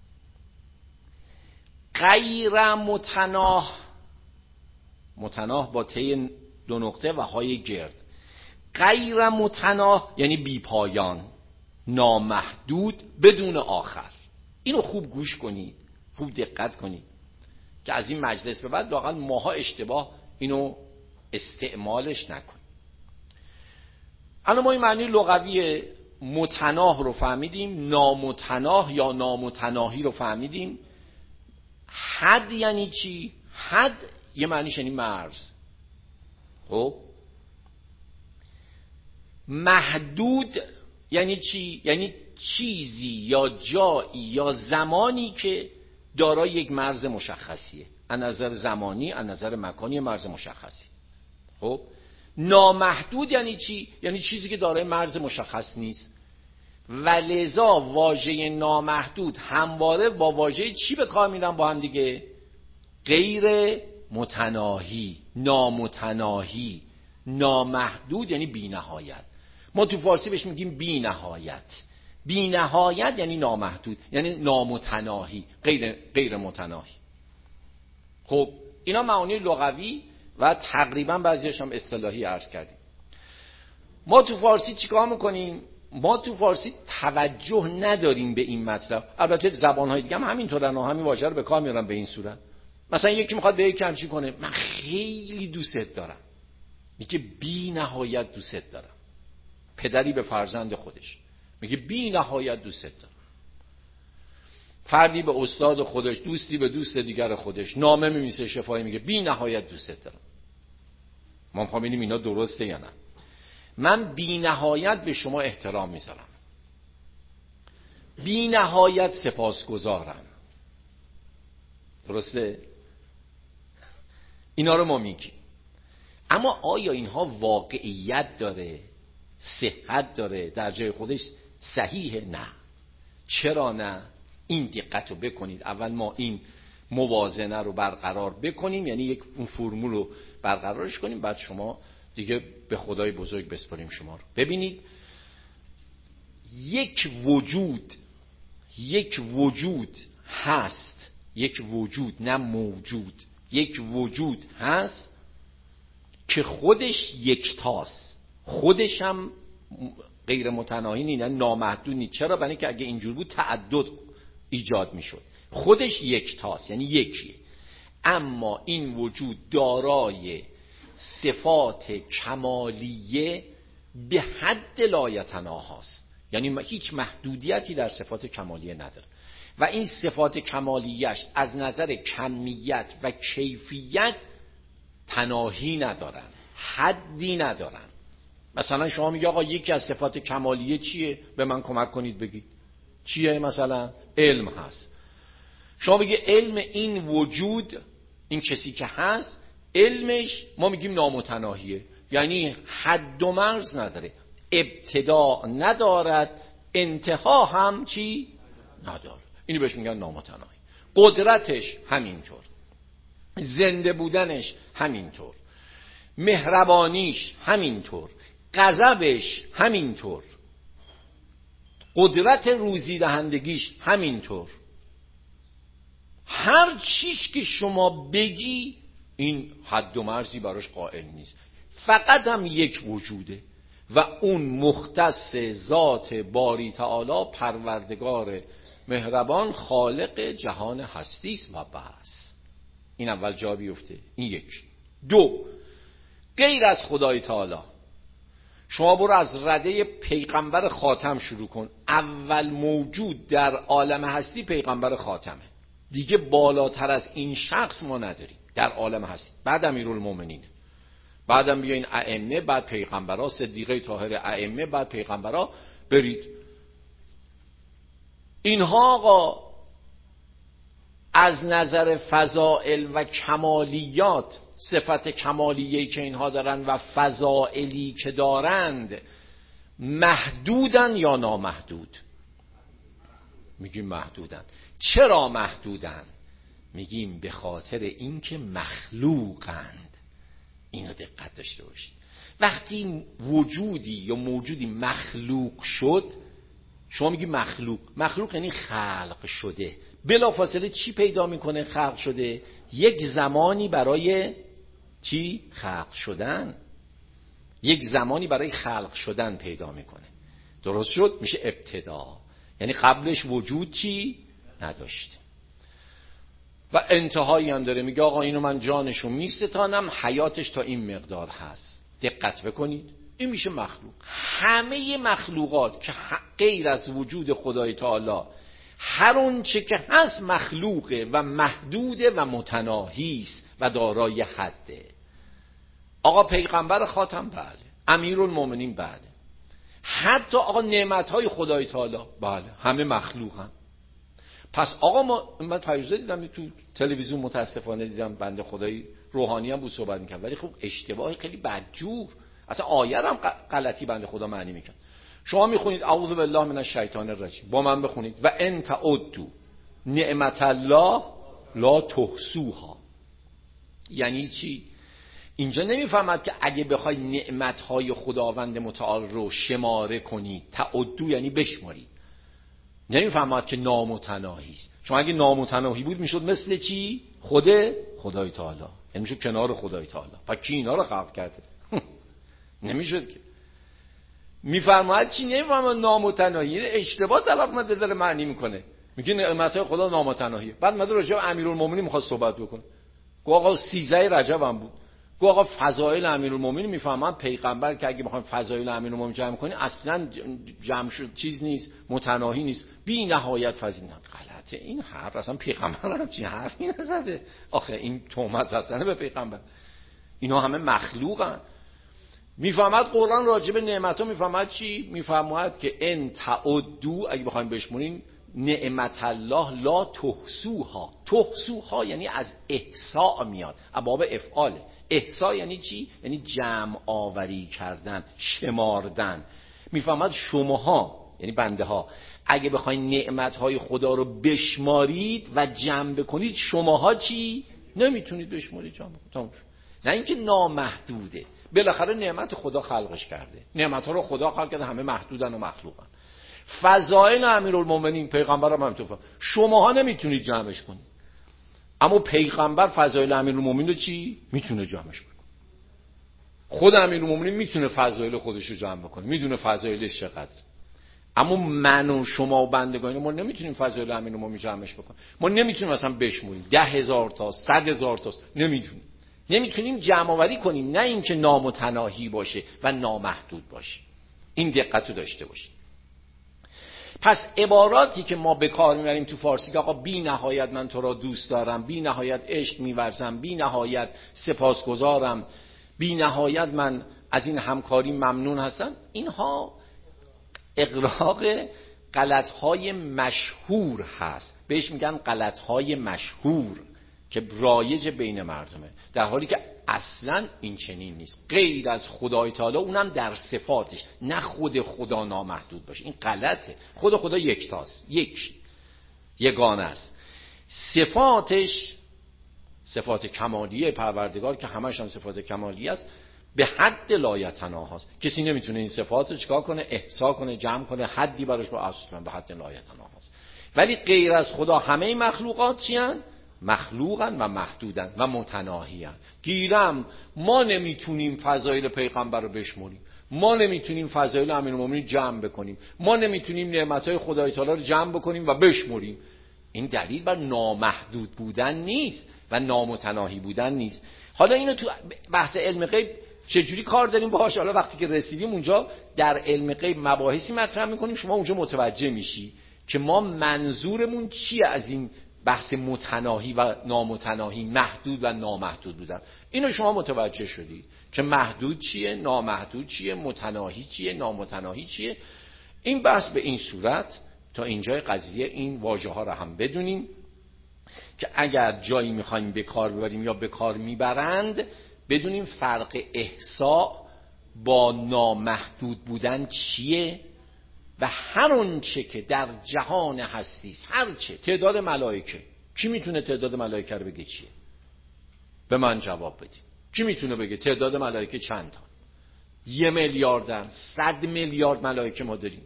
غیر متناه، متناه با ته دو نقطه و های گرد. غیر متناه یعنی بی پایان، نامحدود، بدون آخر. اینو خوب گوش کنید، خوب دقت کنید که از این مجلس به بعد واقعا ماها اشتباه اینو استعمالش نکنیم. الان ما این معنی لغوی متناه رو فهمیدیم، نامتناه یا نامتناهی رو فهمیدیم. حد یعنی چی؟ حد یه معنیش یعنی مرز. خب محدود یعنی چی؟ یعنی چیزی یا جایی یا زمانی که دارای یک مرز مشخصیه، از نظر زمانی، از نظر مکانی مرز مشخصی. خب نامحدود یعنی چی؟ یعنی چیزی که دارای مرز مشخص نیست. ولذا واژه نامحدود همواره با واژه چی به کار میرن با هم دیگه؟ غیر متناهی، نامتناهی. نامحدود یعنی بی نهایت. ما تو فارسی بهش میگیم بی نهایت. بی نهایت یعنی نامحدود، یعنی نامتناهی، غیر متناهی. خب اینا معانی لغوی و تقریبا بعضیش هم اصطلاحی عرض کردیم. ما تو فارسی چیکار میکنیم؟ ما تو فارسی توجه نداریم به این مطلب. البته زبان‌های دیگه هم همینطورن و همین واژه رو به کار میارن به این صورت. مثلا یکی میخواد به یکی همچین کنه، من خیلی دوستت دارم، میگه بی نهایت دوستت دارم. پدری به فرزند خودش میگه بی نهایت دوستت دارم. فردی به استاد خودش، دوستی به دوست دیگر خودش نامه می‌نویسه شفاهی، میگه بی نهایت دوستت دارم. ما می‌خوایم ببینیم اینا درسته یا نه. من بی نهایت به شما احترام میذارم، بی نهایت سپاسگزارم. درسته؟ اینا رو ما میگیم. اما آیا اینها واقعیت داره؟ صحت داره؟ در جای خودش صحیحه؟ نه. چرا نه؟ این دقت رو بکنید. اول ما این موازنه رو برقرار بکنیم، یعنی یک اون فرمول رو برقرارش کنیم، بعد شما دیگه به خدای بزرگ بسپاریم شما رو. ببینید یک وجود هست، یک وجود نه موجود، یک وجود هست که خودش یکتاست، خودش هم غیر متناهی نیست، نامحدود نیست. چرا؟ برای اینکه اگه اینجور بود تعدد ایجاد میشد. خودش یکتاست یعنی یکیه، اما این وجود دارای صفات کمالیه به حد لایتناهاست، یعنی هیچ محدودیتی در صفات کمالیه نداره و این صفات کمالیش از نظر کمیت و کیفیت تناهی ندارن، حدی ندارن. مثلا شما میگه آقا یکی از صفات کمالیه چیه؟ به من کمک کنید بگید چیه؟ مثلا علم هست. شما بگه علم این وجود، این کسی که هست، علمش ما میگیم نامتناهیه، یعنی حد و مرز نداره، ابتدا ندارد، انتها هم چی؟ نداره. اینو بهش میگن نامتناهی. قدرتش همینطور، زنده بودنش همینطور، مهربانیش همینطور، غضبش همینطور، قدرت روزی دهندگیش همینطور. هر چیز که شما بگی این حد و مرزی براش قائل نیست، فقط هم یک وجوده و اون مختص ذات باری تعالی، پروردگار مهربان، خالق جهان هستی است و بس. این اول جا بیفته. این یک. دو، غیر از خدای تعالی شما برو از رده پیغمبر خاتم شروع کن. اول موجود در عالم هستی پیغمبر خاتمه، دیگه بالاتر از این شخص ما نداریم در عالم هستی. بعد امیرالمومنین، بعدم بیاین ائمه، بعد پیغمبرا، صدیقه طاهره، ائمه، بعد پیغمبرا، برید. اینها آقا از نظر فضائل و کمالیات، صفت کمالیه‌ای که اینها دارن و فضائلی که دارند، محدودن یا نامحدود؟ میگیم محدودن. چرا محدودن؟ میگیم به خاطر اینکه مخلوقند. اینو دقت داشته باشید. وقتی وجودی یا موجودی مخلوق شد، شما میگی مخلوق یعنی خلق شده. بلافاصله چی پیدا میکنه خلق شده؟ یک زمانی برای چی؟ خلق شدن. یک زمانی برای خلق شدن پیدا میکنه. درست شد؟ میشه ابتدا. یعنی قبلش وجود چی؟ نداشت. و انتهایی هم داره، میگه آقا اینو من جانشو میستانم، حیاتش تا این مقدار هست. دقت بکنید، این میشه مخلوق. همه مخلوقات که غیر از وجود خدای تعالی، هر اون چه که هست مخلوقه و محدوده و متناهی است و دارای حده. آقا پیغمبر خاتم بله، امیرالمومنین بله، حتی آقا نعمت‌های خدای تعالی بله همه مخلوقن. پس آقا من پیروزه دیدم تو تلویزیون، متاسفانه دیدم بنده خدای روحانی هم بود صحبت می‌کرد، ولی خب اشتباه خیلی بدجور، اصلا آیه هم غلطی بنده خدا معنی می‌کرد. شما میخونید اعوذ بالله من الشیطان الرجیم، با من بخونید و ان تعدوا نعمت الله لا تحصوها. یعنی چی؟ اینجا نمیفهمد که اگه بخوای نعمتهای خداوند متعال رو شماره کنی، تعدو یعنی بشماری، نمیفهمد که نامتناهی است. چون اگه نامتناهی بود میشد مثل چی؟ خدای تعالی، یعنی میشد کنار خدای تعالی. پس کی اینا رو خلق کرده؟ نمیشد که. میفرماید چی؟ نمیفهمد نامتناهی، اشتباه طرف مده داره معنی میکنه، میگه نعمتهای خدا نامتناهیه. بعد مده راجع به امیرالمومنین میخواد صحبت بکنه، گفت آقا 13 رجب هم بود، گفت آقا فضایل امیرالمومنین میفهمن پیغمبر که اگه بخوایم فضایل امیرالمومنین جمع کنیم اصلا جمع شد چیز نیست، متناهی نیست، بی نهایت فضیلت. غلطه این حرف، اصلا پیغمبر هم چی حرفی نزده آخه این تهمت رسانه به پیغمبر. اینا همه مخلوقن. میفهمد قرآن راجع به نعمت‌ها میفهمد چی؟ میفهمد که ان تعدوا اگه بخوایم بشمرین نعمت الله لا تحصوها. تحصوها یعنی از احصاء میاد، ابواب افعال. احصاء یعنی چی؟ یعنی جمع آوری کردن، شماردن. میفهمد شماها یعنی بنده ها اگه بخواین نعمت‌های خدا رو بشمارید و جمع بکنید، شماها چی؟ نمیتونید بشمارید جمع کنید. نه اینکه نامحدوده، بالاخره نعمت خدا خلقش کرده، نعمت‌ها رو خدا خلق کرده، همه محدودن و مخلوقن. فضائل امیرالمومنین پیغمبر هم همینطور، شماها نمیتونید جمعش کنید، اما پیغمبر فضائل امیرالمومنین رو چی؟ میتونه جمعش کنه. خود امیرالمومنین میتونه فضائل خودش رو جمع بکنه، میدونه فضائلش چقدر. اما من و شما و بندگان ما نمیتونیم فضائل امیرالمومنین جمعش بکنیم. ما نمیتونیم مثلا بشمونیم 10,000 تا 100,000 تا، نمیتونیم جمع آوری کنیم، نه اینکه نامتناهی باشه و نامحدود باشه. این دقت رو داشته باشید. پس عباراتی که ما به کار میبریم تو فارسی که آقا بی نهایت من تو را دوست دارم، بی نهایت عشق میورزم، بی نهایت سپاسگزارم، بی نهایت من از این همکاری ممنون هستم، اینها اغراق غلطهای مشهور هست. بهش میگن غلطهای مشهور که رایج بین مردمه، در حالی که اصلا این چنین نیست. غیر از خدای تعالی، اونم در صفاتش، نه خود خدا نامحدود باشه، این غلطه. خود خدا یکتاست، یگانه است. صفاتش صفات کمالیه پروردگار که همش هم صفات کمالیه است، به حد لایتناهاست. کسی نمیتونه این صفات رو چیکار کنه؟ احصا کنه، جمع کنه، حدی براش با اصلا به حد لایتناهاست. ولی غیر از خدا همه مخلوقات چیان؟ مخلوقن و محدودن و متناهیان. گیرم ما نمیتونیم فضایل پیغمبر رو بشمریم، ما نمیتونیم فضایل امیرالمومنین جمع بکنیم، ما نمیتونیم نعمتهای خدای تعالی رو جمع بکنیم و بشمریم. این دلیل بر نامحدود بودن نیست و نامتناهی بودن نیست. حالا اینو تو بحث علم غیب چجوری کار داریم باهاش؟ حالا وقتی که رسیدیم اونجا در علم غیب مباحثی مطرح میکنیم، شما اونجا متوجه میشی که ما منظورمون چیه از این بحث متناهی و نامتناهی، محدود و نامحدود بودن. اینو شما متوجه شدی که محدود چیه، نامحدود چیه، متناهی چیه، نامتناهی چیه. این بحث به این صورت تا اینجای قضیه این واژه ها رو هم بدونیم که اگر جایی میخوایم به کار ببریم یا به کار میبرند، بدونیم فرق احصاء با نامحدود بودن چیه و هر اون چه که در جهان هستی است، هر چه، تعداد ملائکه، کی میتونه تعداد ملائکه رو بگه چیه؟ به من جواب بدید. کی میتونه بگه تعداد ملائکه چند تا؟ 1 میلیاردن، 100 میلیارد ملائکه ما داریم،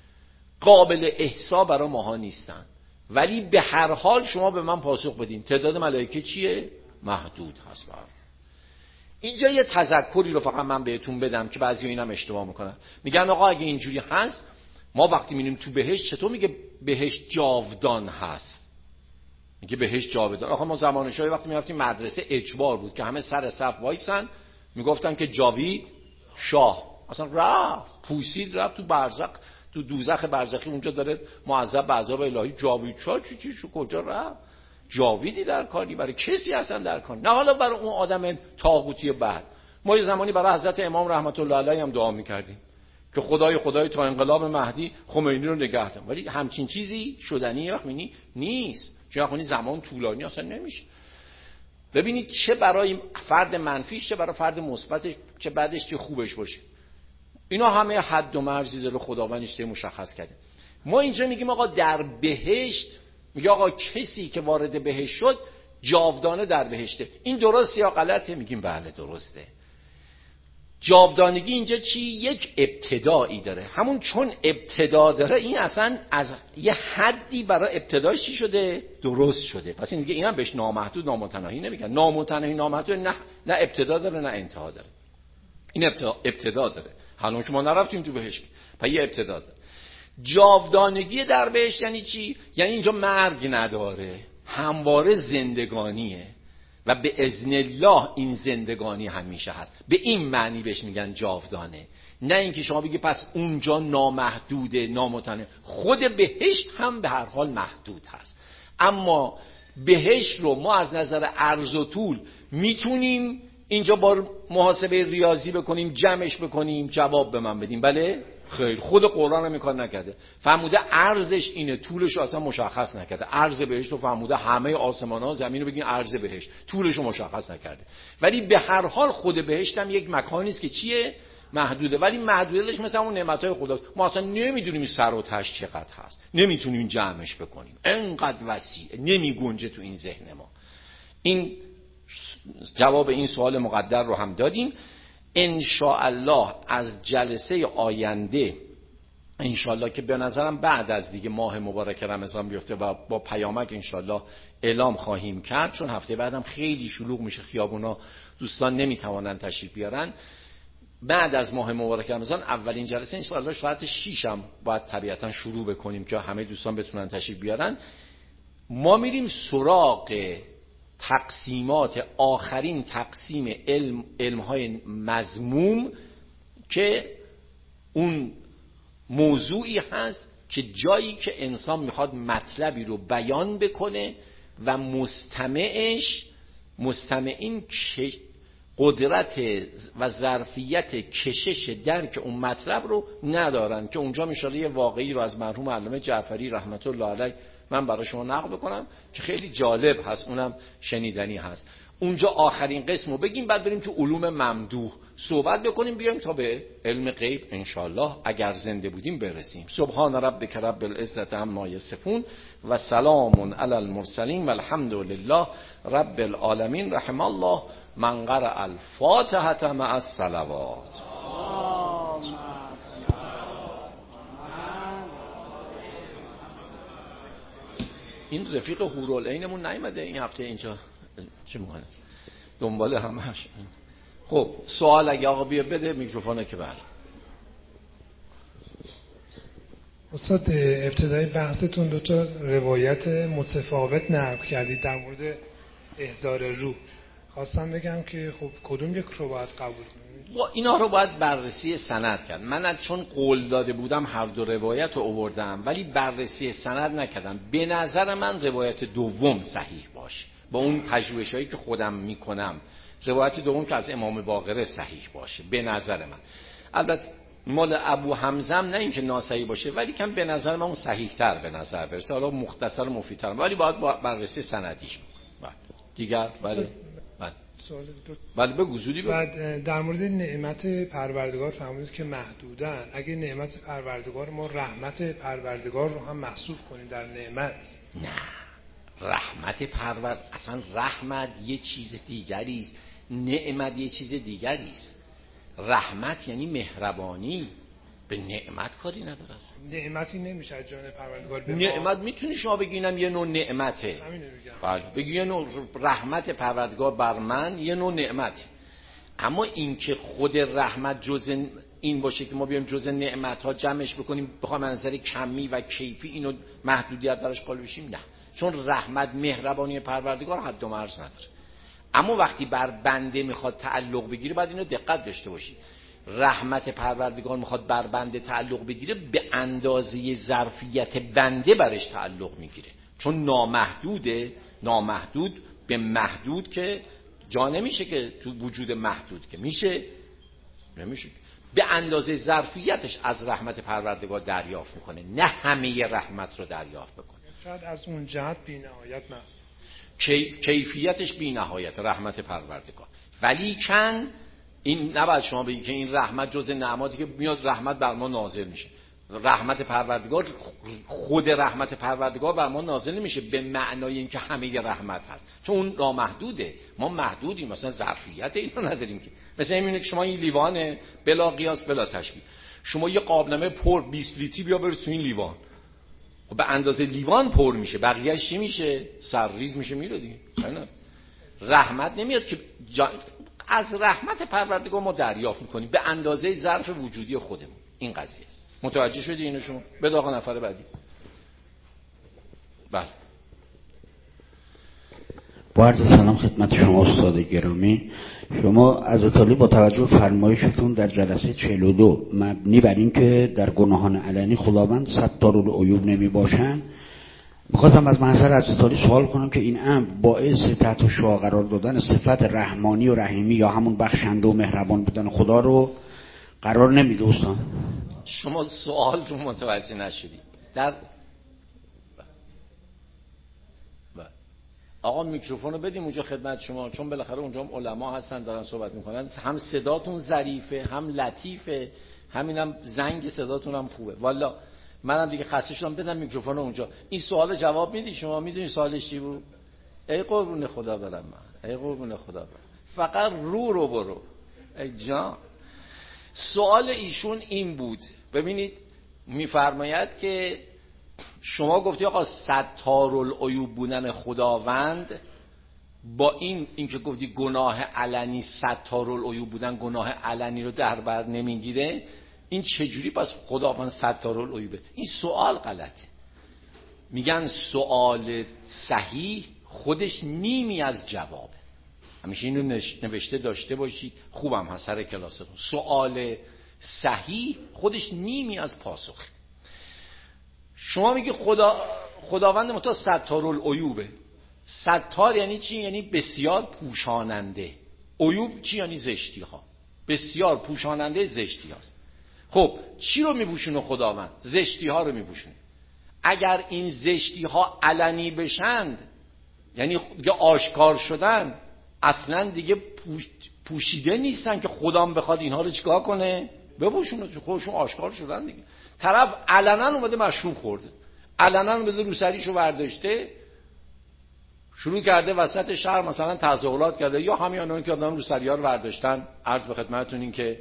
قابل احصا برای ماها نیستن. ولی به هر حال شما به من پاسخ بدین تعداد ملائکه چیه؟ محدود هست. اینجا یه تذکری رو فقط من بهتون بدم که بعضی اینم اشتباه میکنن، میگن آقا اگه اینجوری هست ما وقتی میریم تو بهشت چطور میگه بهشت جاودان هست؟ میگه بهشت جاودان. آقا ما زمان شاه وقتی میرفتیم مدرسه اجبار بود که همه سر صف وایسن، میگفتن که جاوید شاه، اصلا رفت پوسید رفت تو برزخ، تو دوزخ برزخی اونجا داره معذب به عذاب الهی. جاوید شاه چی کجا رفت؟ جاویدی در کاری برای کسی اصلا در کار نه، حالا برای اون آدم طاغوتی بعد. ما یه زمانی برای حضرت امام رحمت الله علیه هم دعا میکردیم که خدای تا انقلاب مهدی خمینی رو نگه دارن، ولی همچین چیزی شدنی یخمینی نیست، چون یخمینی زمان طولانی اصلا نمیشه. ببینید چه برای فرد منفیش، چه برای فرد مثبتش، چه بعدش چه خوبش باشه. اینا همه حد و مرزی داره، خداوند اشته مشخص کرده. ما اینجا میگیم آقا در بهشت، میگه آقا کسی که وارد بهشت شد جاودانه در بهشته. این درسته یا غلطه؟ میگیم بله درسته. جاودانگی اینجا چی؟ یک ابتدایی داره. همون چون ابتدا داره، این اصلا از یه حدی برای ابتداش چی شده؟ درست شده. پس این دیگه اینا بهش نامحدود نامتناهی نمیگن. نامتناهی نامحدود نه ابتدا داره نه انتها داره. این ابتدا داره. حالا که ما نرفتیم تو بهشت، پس یه ابتدا داره. جاودانگی در بهشت یعنی چی؟ یعنی اینجا مرگ نداره، همواره زندگانیه و به اذن الله این زندگانی همیشه هست. به این معنی بهش میگن جاودانه. نه اینکه شما بگی پس اونجا نامحدوده نامتناهی. خود بهشت هم به هر حال محدود هست، اما بهشت رو ما از نظر عرض و طول میتونیم اینجا با محاسبه ریاضی بکنیم، جمعش بکنیم، جواب به من بدیم. بله؟ خیر. خود قرآن هم این کار نکرده. فرموده عرضش اینه، طولش رو اصلا مشخص نکرده. عرض بهشت رو فرموده همه آسمان ها زمین رو بگین عرض بهشت، طولش رو مشخص نکرده. ولی به هر حال خود بهشت هم یک مکانی است که چیه؟ محدوده. ولی محدودیتش مثل اون نعمت‌های خدا، ما اصلا نمیدونیم سر و تهش چقدر هست، نمیتونیم جمعش بکنیم، انقدر وسیعه، نمیگنجه تو این ذهن ما. این جواب این سوال مقدر رو هم دادیم. انشاءالله از جلسه آینده انشاءالله که به نظرم بعد از دیگه ماه مبارک رمضان بیفته و با پیامک انشاءالله اعلام خواهیم کرد، چون هفته بعدم خیلی شلوغ میشه خیابونا، دوستان نمیتوانن تشریف بیارن. بعد از ماه مبارک رمضان اولین جلسه انشاءالله ساعت 6 هم باید طبیعتا شروع بکنیم که همه دوستان بتونن تشریف بیارن. ما میریم سراغ تقسیمات آخرین تقسیم علمهای مذموم که اون موضوعی هست که جایی که انسان میخواد مطلبی رو بیان بکنه و مستمعین قدرت و ظرفیت کشش درک اون مطلب رو ندارن، که اونجا میشه یه واقعی رو از مرحوم علامه جعفری رحمت الله علیه من برای شما نقل بکنم که خیلی جالب هست، اونم شنیدنی هست. اونجا آخرین قسم رو بگیم، بعد بریم تو علوم ممدوح صحبت بکنیم، بیایم تا به علم غیب انشالله اگر زنده بودیم برسیم. سبحان ربک رب العزة عما یصفون و سلام علی المرسلین و الحمد لله رب العالمین. رحم الله من قرأ الفاتحة مع الصلوات. این رفیق حورالعینمون نیامده این هفته اینجا، چه میکنه دنبال همش. خب سوال اگه آقا بیا بده میکروفونه که بله. استاد ابتدای بحثتون دو تا روایت متفاوت نقل کردید در مورد احضار روح. خواستم بگم که خب کدوم یک رو باید قبول کنید؟ اینا رو باید بررسی سند کرد. من چون قول داده بودم هر دو روایت رو آوردم، ولی بررسی سند نکردم. به نظر من روایت دوم صحیح باشه، با اون پژوهشایی که خودم میکنم روایت دوم که از امام باقر صحیح باشه به نظر من. البته مال ابو حمزه نه اینکه ناصحیح باشه، ولی کم به نظر من اون صحیح تر به نظر برسه. حالا مختصر مفیدتر، ولی باید بررسی سندیش بکنم. دیگر بله بگو زودی بگو. بعد در مورد نعمت پروردگار فرمودید که محدودن. اگه نعمت پروردگار ما رحمت پروردگار رو هم محسوب کنیم در نعمت؟ نه، رحمت اصلا رحمت یه چیز دیگری است، نعمت یه چیز دیگری است. رحمت یعنی مهربانی، به نعمت کاری نداره اصلا. نعمتی نمیشه از جان پروردگار به ما. نعمت میتونی شما بگینم یه نوع نعمته، بله بگی یه نوع رحمت پروردگار بر من یه نوع نعمت. اما این که خود رحمت جز این باشه که ما بیایم جز نعمت ها جمعش بکنیم بخوام از نظر کمی و کیفی اینو محدودیت براش قائل بشیم، نه. چون رحمت مهربانی پروردگار حد و مرز نداره. اما وقتی بر بنده میخواد تعلق بگیره باید اینو دقت داشته باشید. رحمت پروردگار میخواد بر بنده تعلق بگیره، به اندازه ظرفیت بنده برش تعلق میگیره، چون نامحدوده. نامحدود به محدود که جا نمیشه، که تو وجود محدود که میشه نمیشه. به اندازه ظرفیتش از رحمت پروردگار دریافت میکنه، نه همه رحمت رو دریافت بکنه. شاید از اون جهت بی‌نهایت محض کیفیتش بی‌نهایت رحمت پروردگار، ولی کن این نباید شما بگید که این رحمت جز نعماتی که میاد رحمت بر ما نازل میشه. رحمت پروردگار، خود رحمت پروردگار بر ما نازل نمیشه به معنای اینکه همه رحمت هست، چون اون نامحدوده، ما محدودیم، مثلا ظرفیت اینو نداریم که. مثلا اینه که شما این لیوانه بلا قیاس بلا تشبیه، شما یه قابلمه پر 20 لیتری بیا برس تو این لیوان، خب به اندازه لیوان پر میشه، بقیه‌اش چی میشه؟ سرریز میشه میره دیگه. رحمت نمیاد که از رحمت پروردگار ما دریافت میکنیم به اندازه ظرف وجودی خودمون. این قضیه است. متوجه شدی اینو شما؟ بده آقا نفر بعدی. بله. با عرض سلام خدمت شما استاد گرامی. شما عزتعالی با توجه به فرمایشتون در جلسه 42 مبنی بر این که در گناهان علنی خداوند ستارالعیوب نمی باشن، میخواستم از محضر عزتعالی سوال کنم که این امر باعث تحت شعاع قرار دادن صفت رحمانی و رحیمی یا همون بخشنده و مهربان بودن خدا رو قرار نمیده استاد؟ شما سوال رو متوجه نشدید. در آقا میکروفون رو بدیم اونجا خدمت شما، چون بالاخره اونجا هم علما هستن دارن صحبت میکنن، هم صداتون ظریفه هم لطیفه، همینم زنگ صداتون هم خوبه. والا منم دیگه خسته شدم، بدم میکروفون اونجا. این سوال جواب میدی شما؟ میدونی سوالش چی بود؟ ای قربون خدا برم من، ای قربون خدا برم، فقط رو برو ای جان. سوال ایشون این بود، ببینید میفرماید که شما گفتی آقا ستارالعیوب بودن خداوند با اینکه گفتی گناه علنی، ستارالعیوب بودن گناه علنی رو در بر نمیگیره، این چجوری پس خداوند ستارالعیوبه؟ این سوال غلطه. میگن سوال صحیح خودش نیمی از جوابه. همیشه اینو نوشته داشته باشید، خوبم هست سر کلاستون. سوال صحیح خودش نیمی از پاسخه. شما میگی خداوند متا ستارالعیوبه. ستار یعنی چی؟ یعنی بسیار پوشاننده. عیوب چی؟ یعنی زشتی ها. بسیار پوشاننده زشتی هاست. خب چی رو میپوشونه خداوند؟ زشتی ها رو میپوشونه. اگر این زشتی ها علنی بشند، یعنی دیگه آشکار شدن، اصلا دیگه پوشیده نیستن که خدام بخواد اینها رو چیکار کنه؟ بپوشونه، چون خودشون آشکار شدن دیگه. طرف علنا اومده مشروب خورده، علنا اومده روسریشو برداشته شروع کرده وسط شهر مثلا تظاهرات کرده، یا همین الان که آدم روسری‌ها رو برداشتن، عرض به خدمتتون این که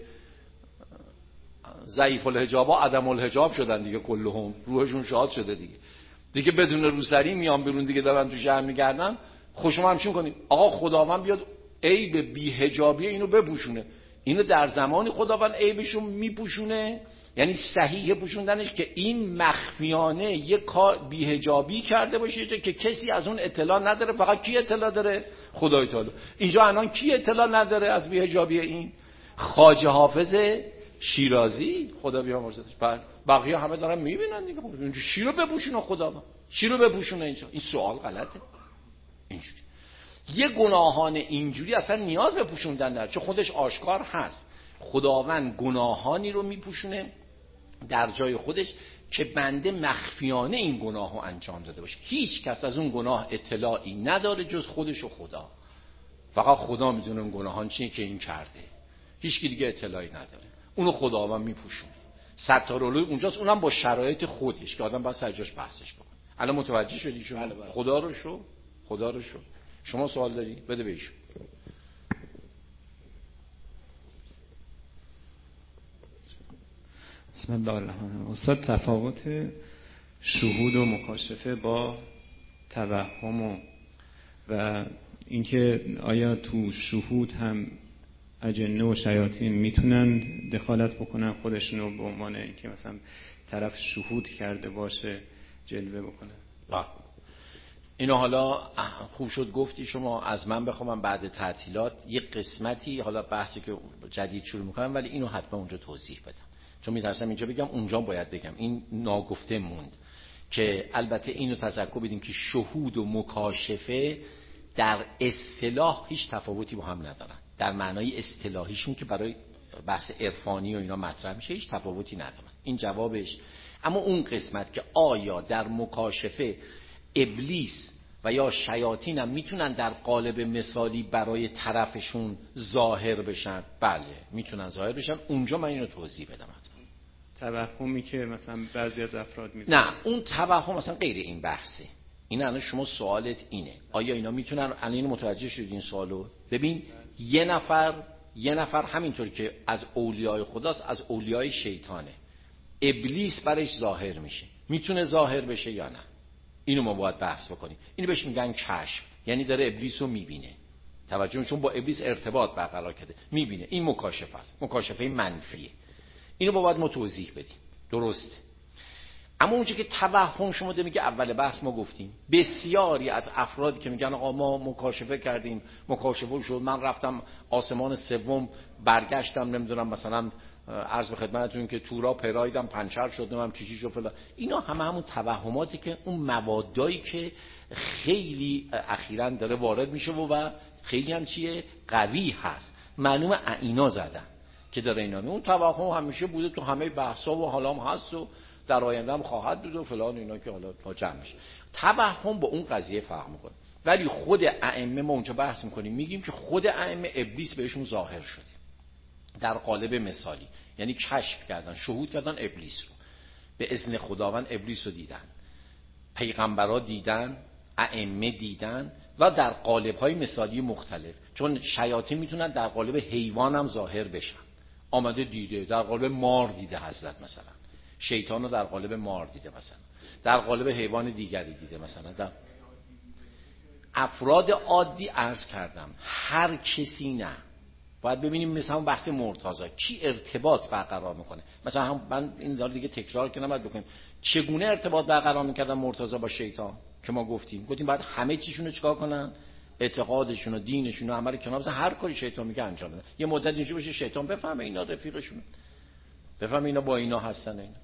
ضعیف الحجابا عدم الحجاب شدن دیگه، کلهم روحشون شاد شده دیگه بدون روسری میان بیرون دیگه، دارن تو شهر میگردن. خب شما همچین کنید آقا خداوند بیاد عیب بی‌حجابی اینو بپوشونه. اینو در زمانی خداوند عیبشون میپوشونه، یعنی صحیح پوشوندنش که این مخفیانه یک کار بی‌حجابی کرده باشه که کسی از اون اطلاع نداره. فقط کی اطلاع داره؟ خدای تعالی. اینجا الان کی اطلاع نداره از بی‌حجابی این؟ خواجه حافظ شیرازی، خدا بیامرزتش. بقیه همه دارن میبینن دیگه. اینجا چی رو بپوشونه خداوند؟ چی رو بپوشونه اینجا؟ این سوال غلطه. اینجوری یه گناهان اینجوری اصلا نیاز به پوشوندن نداره، چون خودش آشکار هست. خداوند گناهانی رو میپوشونه در جای خودش که بنده مخفیانه این گناه رو انجام داده باشه. هیچ کس از اون گناه اطلاعی نداره جز خودش و خدا. فقط خدا میدونه اون گناهان چیه که این کرده، هیچ کی دیگه اطلاعی نداره. اونو خداوند میپوشونه. ستارالعیوب اونجاست، اونم با شرایط خودش که آدم باید سر جاش بحثش بکنه. الان متوجه شدی شما؟ خدا رو شو. شما سوال داری؟ بده بهش. بسم الله الرحمن الرحیم. استاد تفاوت شهود و مکاشفه با توهم و اینکه آیا تو شهود هم اجنه و شیاطین میتونن دخالت بکنن خودشونو به عنوان اینکه مثلا طرف شهود کرده باشه جلوه بکنه؟ اینو حالا خوب شد گفتی شما. از من بخوام بعد تعطیلات یه قسمتی، حالا بحثی که جدید شروع میکنم، ولی اینو حتما اونجا توضیح بدم، چون میترسم اینجا بگم اونجا باید بگم. این ناگفته موند که البته اینو تذکر بدیم که شهود و مکاشفه در اصطلاح هیچ تفاوتی با هم ندارن. در معنای اصطلاحیشون که برای بحث عرفانی و اینا مطرح میشه هیچ تفاوتی نداره. این جوابش. اما اون قسمت که آیا در مکاشفه ابلیس و یا شیاطین هم میتونن در قالب مثالی برای طرفشون ظاهر بشن؟ بله میتونن ظاهر بشن. اونجا من اینو توضیح بدم. توهمی که مثلا بعضی از افراد میزنن، نه اون توهم مثلا غیر این بحثه. این الان شما سوالت اینه آیا اینا میتونن، الان متوجه شدید این سوالو؟ ببین یه نفر همینطور که از اولیای خداست، از اولیای شیطانه، ابلیس برش ظاهر میشه، میتونه ظاهر بشه یا نه؟ اینو ما باید بحث بکنیم. اینو بهش میگن کشف، یعنی داره ابلیس رو میبینه. توجه، چون با ابلیس ارتباط برقرار کرده، میبینه. این مکاشفه است، مکاشفه منفیه. اینو باید ما توضیح بدیم. درسته. اما اونجا که توهم شما میگه، اول بحث ما گفتیم بسیاری از افرادی که میگن آقا ما مکاشفه کردیم، مکاشفه شد، من رفتم آسمان سوم، برگشتم نمیدونم مثلا عرض به خدمتتون که تورا پرایدم پنچر شد، نمیدونم چی شد فلان، اینا همون توهماتی که اون موادایی که خیلی اخیراً داره وارد میشه و خیلی هم چیه قوی هست، معلومه عینا زدن که داره اینا. اون توهم همیشه بوده تو همه بحثا و حالا هم هست و در آینده هم خواهد بود و فلان اینا که حالا تا جمع میشه. توهم با اون قضیه فرق میکنه. ولی خود ائمه ما اونجا بحث میکنیم، میگیم که خود ائمه ابلیس بهشون ظاهر شده در قالب مثالی، یعنی کشف کردن، شهود کردن ابلیس رو، به اذن خداوند ابلیس رو دیدن، پیغمبرا دیدن، ائمه دیدن و در قالب‌های مثالی مختلف. چون شیاطین میتونن در قالب حیوان هم ظاهر بشن. آمده دیده در قالب مار دیده حضرت، مثلا شیطان رو در قالب مار دیده، مثلا در قالب حیوان دیگری دیده، مثلا در افراد عادی. عرض کردم هر کسی نه، باید ببینیم مثلا بحث مرتضی کی ارتباط برقرار میکنه. مثلا هم من این داره دیگه تکرار کنم باید بکنیم چگونه ارتباط برقرار میکردن مرتضی با شیطان، که ما گفتیم باید همه چیشونو چیکار کنن، اعتقادشون و دینشون و عمل کنار بزنن، هر کاری شیطان میگه انجام بدن. یه مدت اینجوری بشه شیطان بفهمه اینا رفیقشون، بفهمه اینا با اینا هستن، اینا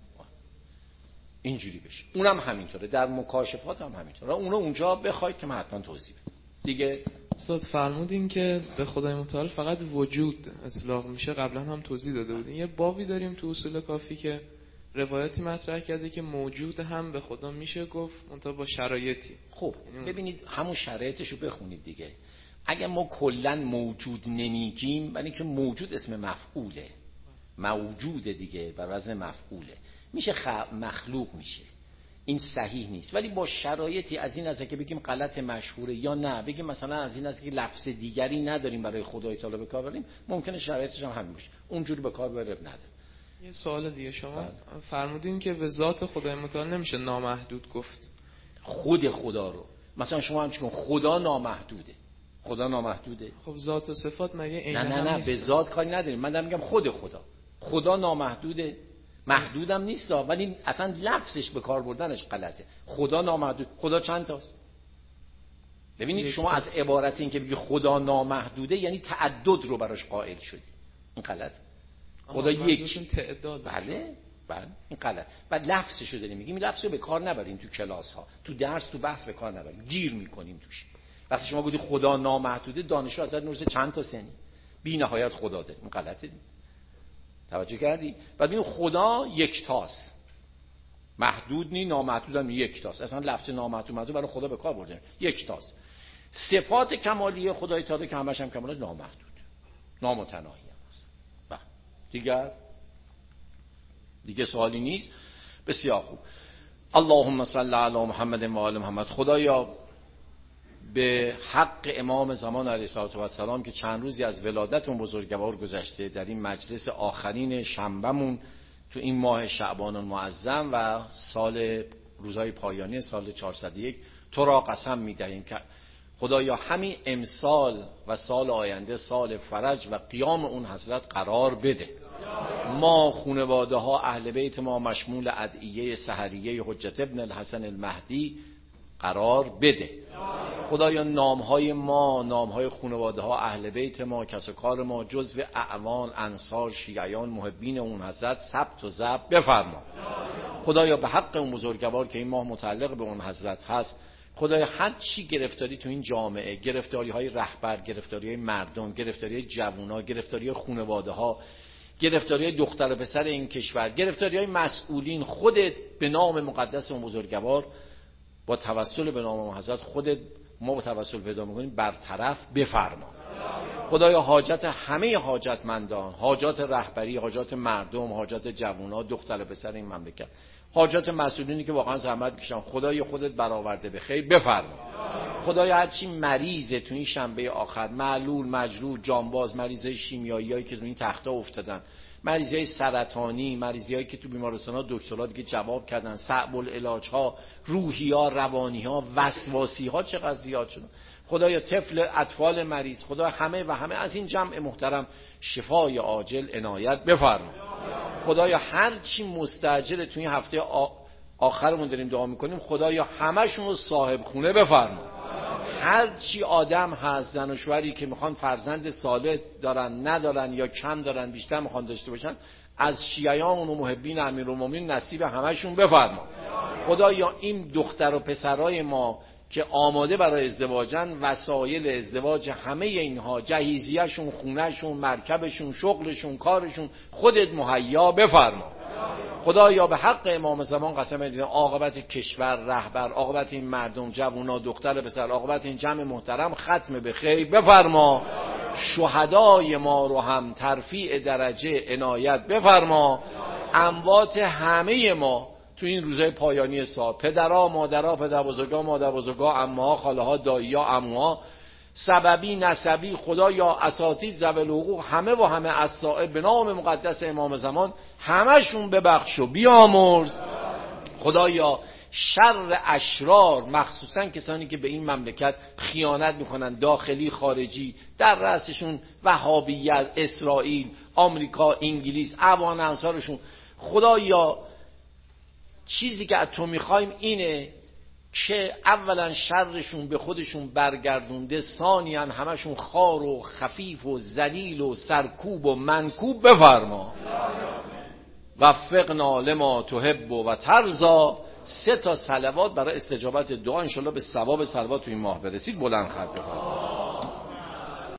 اینجوری بشه. اونم همینطوره، در مکاشفات هم همینطوره. اونا اونجا بخواید که من حتما توضیح بدم دیگه. استاد فرمودین که به خدای متعال فقط وجود اطلاق میشه، قبلا هم توضیح داده بودین. یه بابی داریم تو اصول کافی که روایتی مطرح کرده که موجود هم به خدا میشه گفت، منتها با شرایطی. خب ببینید همون شرایطشو بخونید دیگه. اگه ما کلا موجود نمیگیم، ولی که موجود اسم مفعوله، موجود دیگه بر وزن مفعوله، میشه مخلوق میشه. این صحیح نیست. ولی با شرایطی از این است که بگیم غلط مشهوره یا نه بگیم مثلا از این است که لفظ دیگری نداریم برای خدای تعالی به کار بریم، ممکنه شرایطش هم همین باشه، اونجوری به کار بره نداره. یه سوال دیگه، شما فرمودین که به ذات خدای متعال نمیشه نامحدود گفت. خود خدا رو مثلا شما همچنین خدا نامحدوده، خدا نامحدوده. خب ذات و صفات مگه عین هم نه نیست؟ به ذات کاری نداریم. من دارم میگم خود خدا نامحدوده، محدودم نیست، ولی اصلا لفظش به کار بردنش غلطه. خدا نامحدود، خدا چند تاست؟ ببینید شما از عبارت این که بگی خدا نامحدوده یعنی تعدد رو براش قائل شدی، این غلط. خدا یک تعداد. بله این غلط. بعد لفظش رو داریم میگیم، لفظ رو به کار نبریم تو کلاس ها، تو درس، تو بحث به کار نبریم، گیر میکنیم توش. وقتی شما گفتی خدا نامحدوده، دانشجو ازت نورس چند تا سنی بی نهایت خدا داره، این غلطه. توجه کردی؟ بعد ببین خدا یک تاست، محدود نی، نامحدود هم یک تاست. اصلا لفظ نامحدود برای خدا به کار برده، یک تاست. صفات کمالیه خدای تعالی که همش هم کماله نامحدود، نامتناهی است. دیگه سوالی نیست. بسیار خوب. اللهم صل علی محمد و آل محمد. خدایا به حق امام زمان علیه السلام که چند روزی از ولادت اون بزرگوار گذشته، در این مجلس آخرین شنبهمون تو این ماه شعبان المعظم و روزهای پایانی سال 401 تو را قسم می‌دهیم که خدایا همین امسال و سال آینده سال فرج و قیام اون حضرت قرار بده. ما خانواده ها اهل بیت ما مشمول ادعیه سحریه حجت ابن الحسن المهدی قرار بده. خدایا نامهای ما، نامهای خانواده ها اهل بیت ما، کس و کار ما جزو اعوان، انصار، شیعیان، محبین اون حضرت ثبت و ضبط بفرما. خدایا به حق اون بزرگوار که این ماه متعلق به اون حضرت هست، خدایا هر چی گرفتاری تو این جامعه، گرفتاری های رهبر، گرفتاری های مردم، گرفتاری های جوونا، گرفتاری های خانواده ها، گرفتاری‌های دختر و پسر این کشور، گرفتاری‌های مسئولین، خودت به نام مقدس و بزرگوار با توسل به نام حضرت خودت ما با توسل پیدا می‌کنیم برطرف بفرما. خدایا حاجت همه حاجتمندان، حاجات رهبری، حاجات مردم، حاجات جوانان، دختر و پسر این مملکت، حاجات مسئولینی که واقعا زحمت می‌کشن، خدای خودت برآورده به خیر بفرما. خدایا هر چی مریضه تو این شنبه آخر، معلول، مجروح، جانباز، مریضای شیمیاییایی که تو این تختا افتادن، مریضای سرطانی، مریضایی که تو بیمارستان‌ها دکترها دیگه جواب کردن، صعب العلاج‌ها، روحی‌ها، روانی‌ها، وسواسی‌ها چقدر زیاد شدن. خدایا طفل، اطفال مریض، خدا همه و همه از این جمع محترم شفای عاجل عنایت بفرما. خدایا هر چی مستعجل تو این هفته آخرمون داریم دعا میکنیم، خدایا همشون رو صاحب خونه بفرما. هر چی آدم هست، زن و شوهری که میخوان فرزند صالح دارن ندارن یا کم دارن بیشتر میخوان داشته باشن، از شیعیان و محبین امیرالمومنین نصیب همشون بفرما. خدایا این دختر و پسرای ما که آماده برای ازدواجن، وسایل ازدواج همه اینها، جهیزیه‌شون، خونه‌شون، مرکبشون، شغلشون، کارشون، خودت مهیا بفرما. خدایا به حق امام زمان قسم میدیم عاقبت کشور، رهبر، عاقبت این مردم، جوونا، دختر پسر، عاقبت این جمع محترم ختم به خیر بفرما. شهدای ما رو هم ترفیع درجه عنایت بفرما. اموات همه ما تو این روزهای پایانی سال، پدرها، مادرها، پدر بزرگا، مادر بزرگا، عموها، خاله‌ها، دایی‌ها، عموها، سببی، نسبی، خدایا اساتید، ذوی الحقوق، همه و همه از صاحب به نام مقدس امام زمان همشون ببخش و بیامرز. خدایا شر اشرار، مخصوصا کسانی که به این مملکت خیانت میکنن، داخلی خارجی، در رأسشون وهابیت، اسرائیل، آمریکا، انگلیس، اعوان انصارشون، خدایا چیزی که از تو میخوایم اینه که اولا شرشون به خودشون برگردونده، ثانیاً همشون خار و خفیف و ذلیل و سرکوب و منکوب بفرما. وفقنا لما تحب و ترضا. 3 صلوات برای استجابت دعا، انشالله به ثواب صلوات تو این ماه برسید. بلند خط بفرما.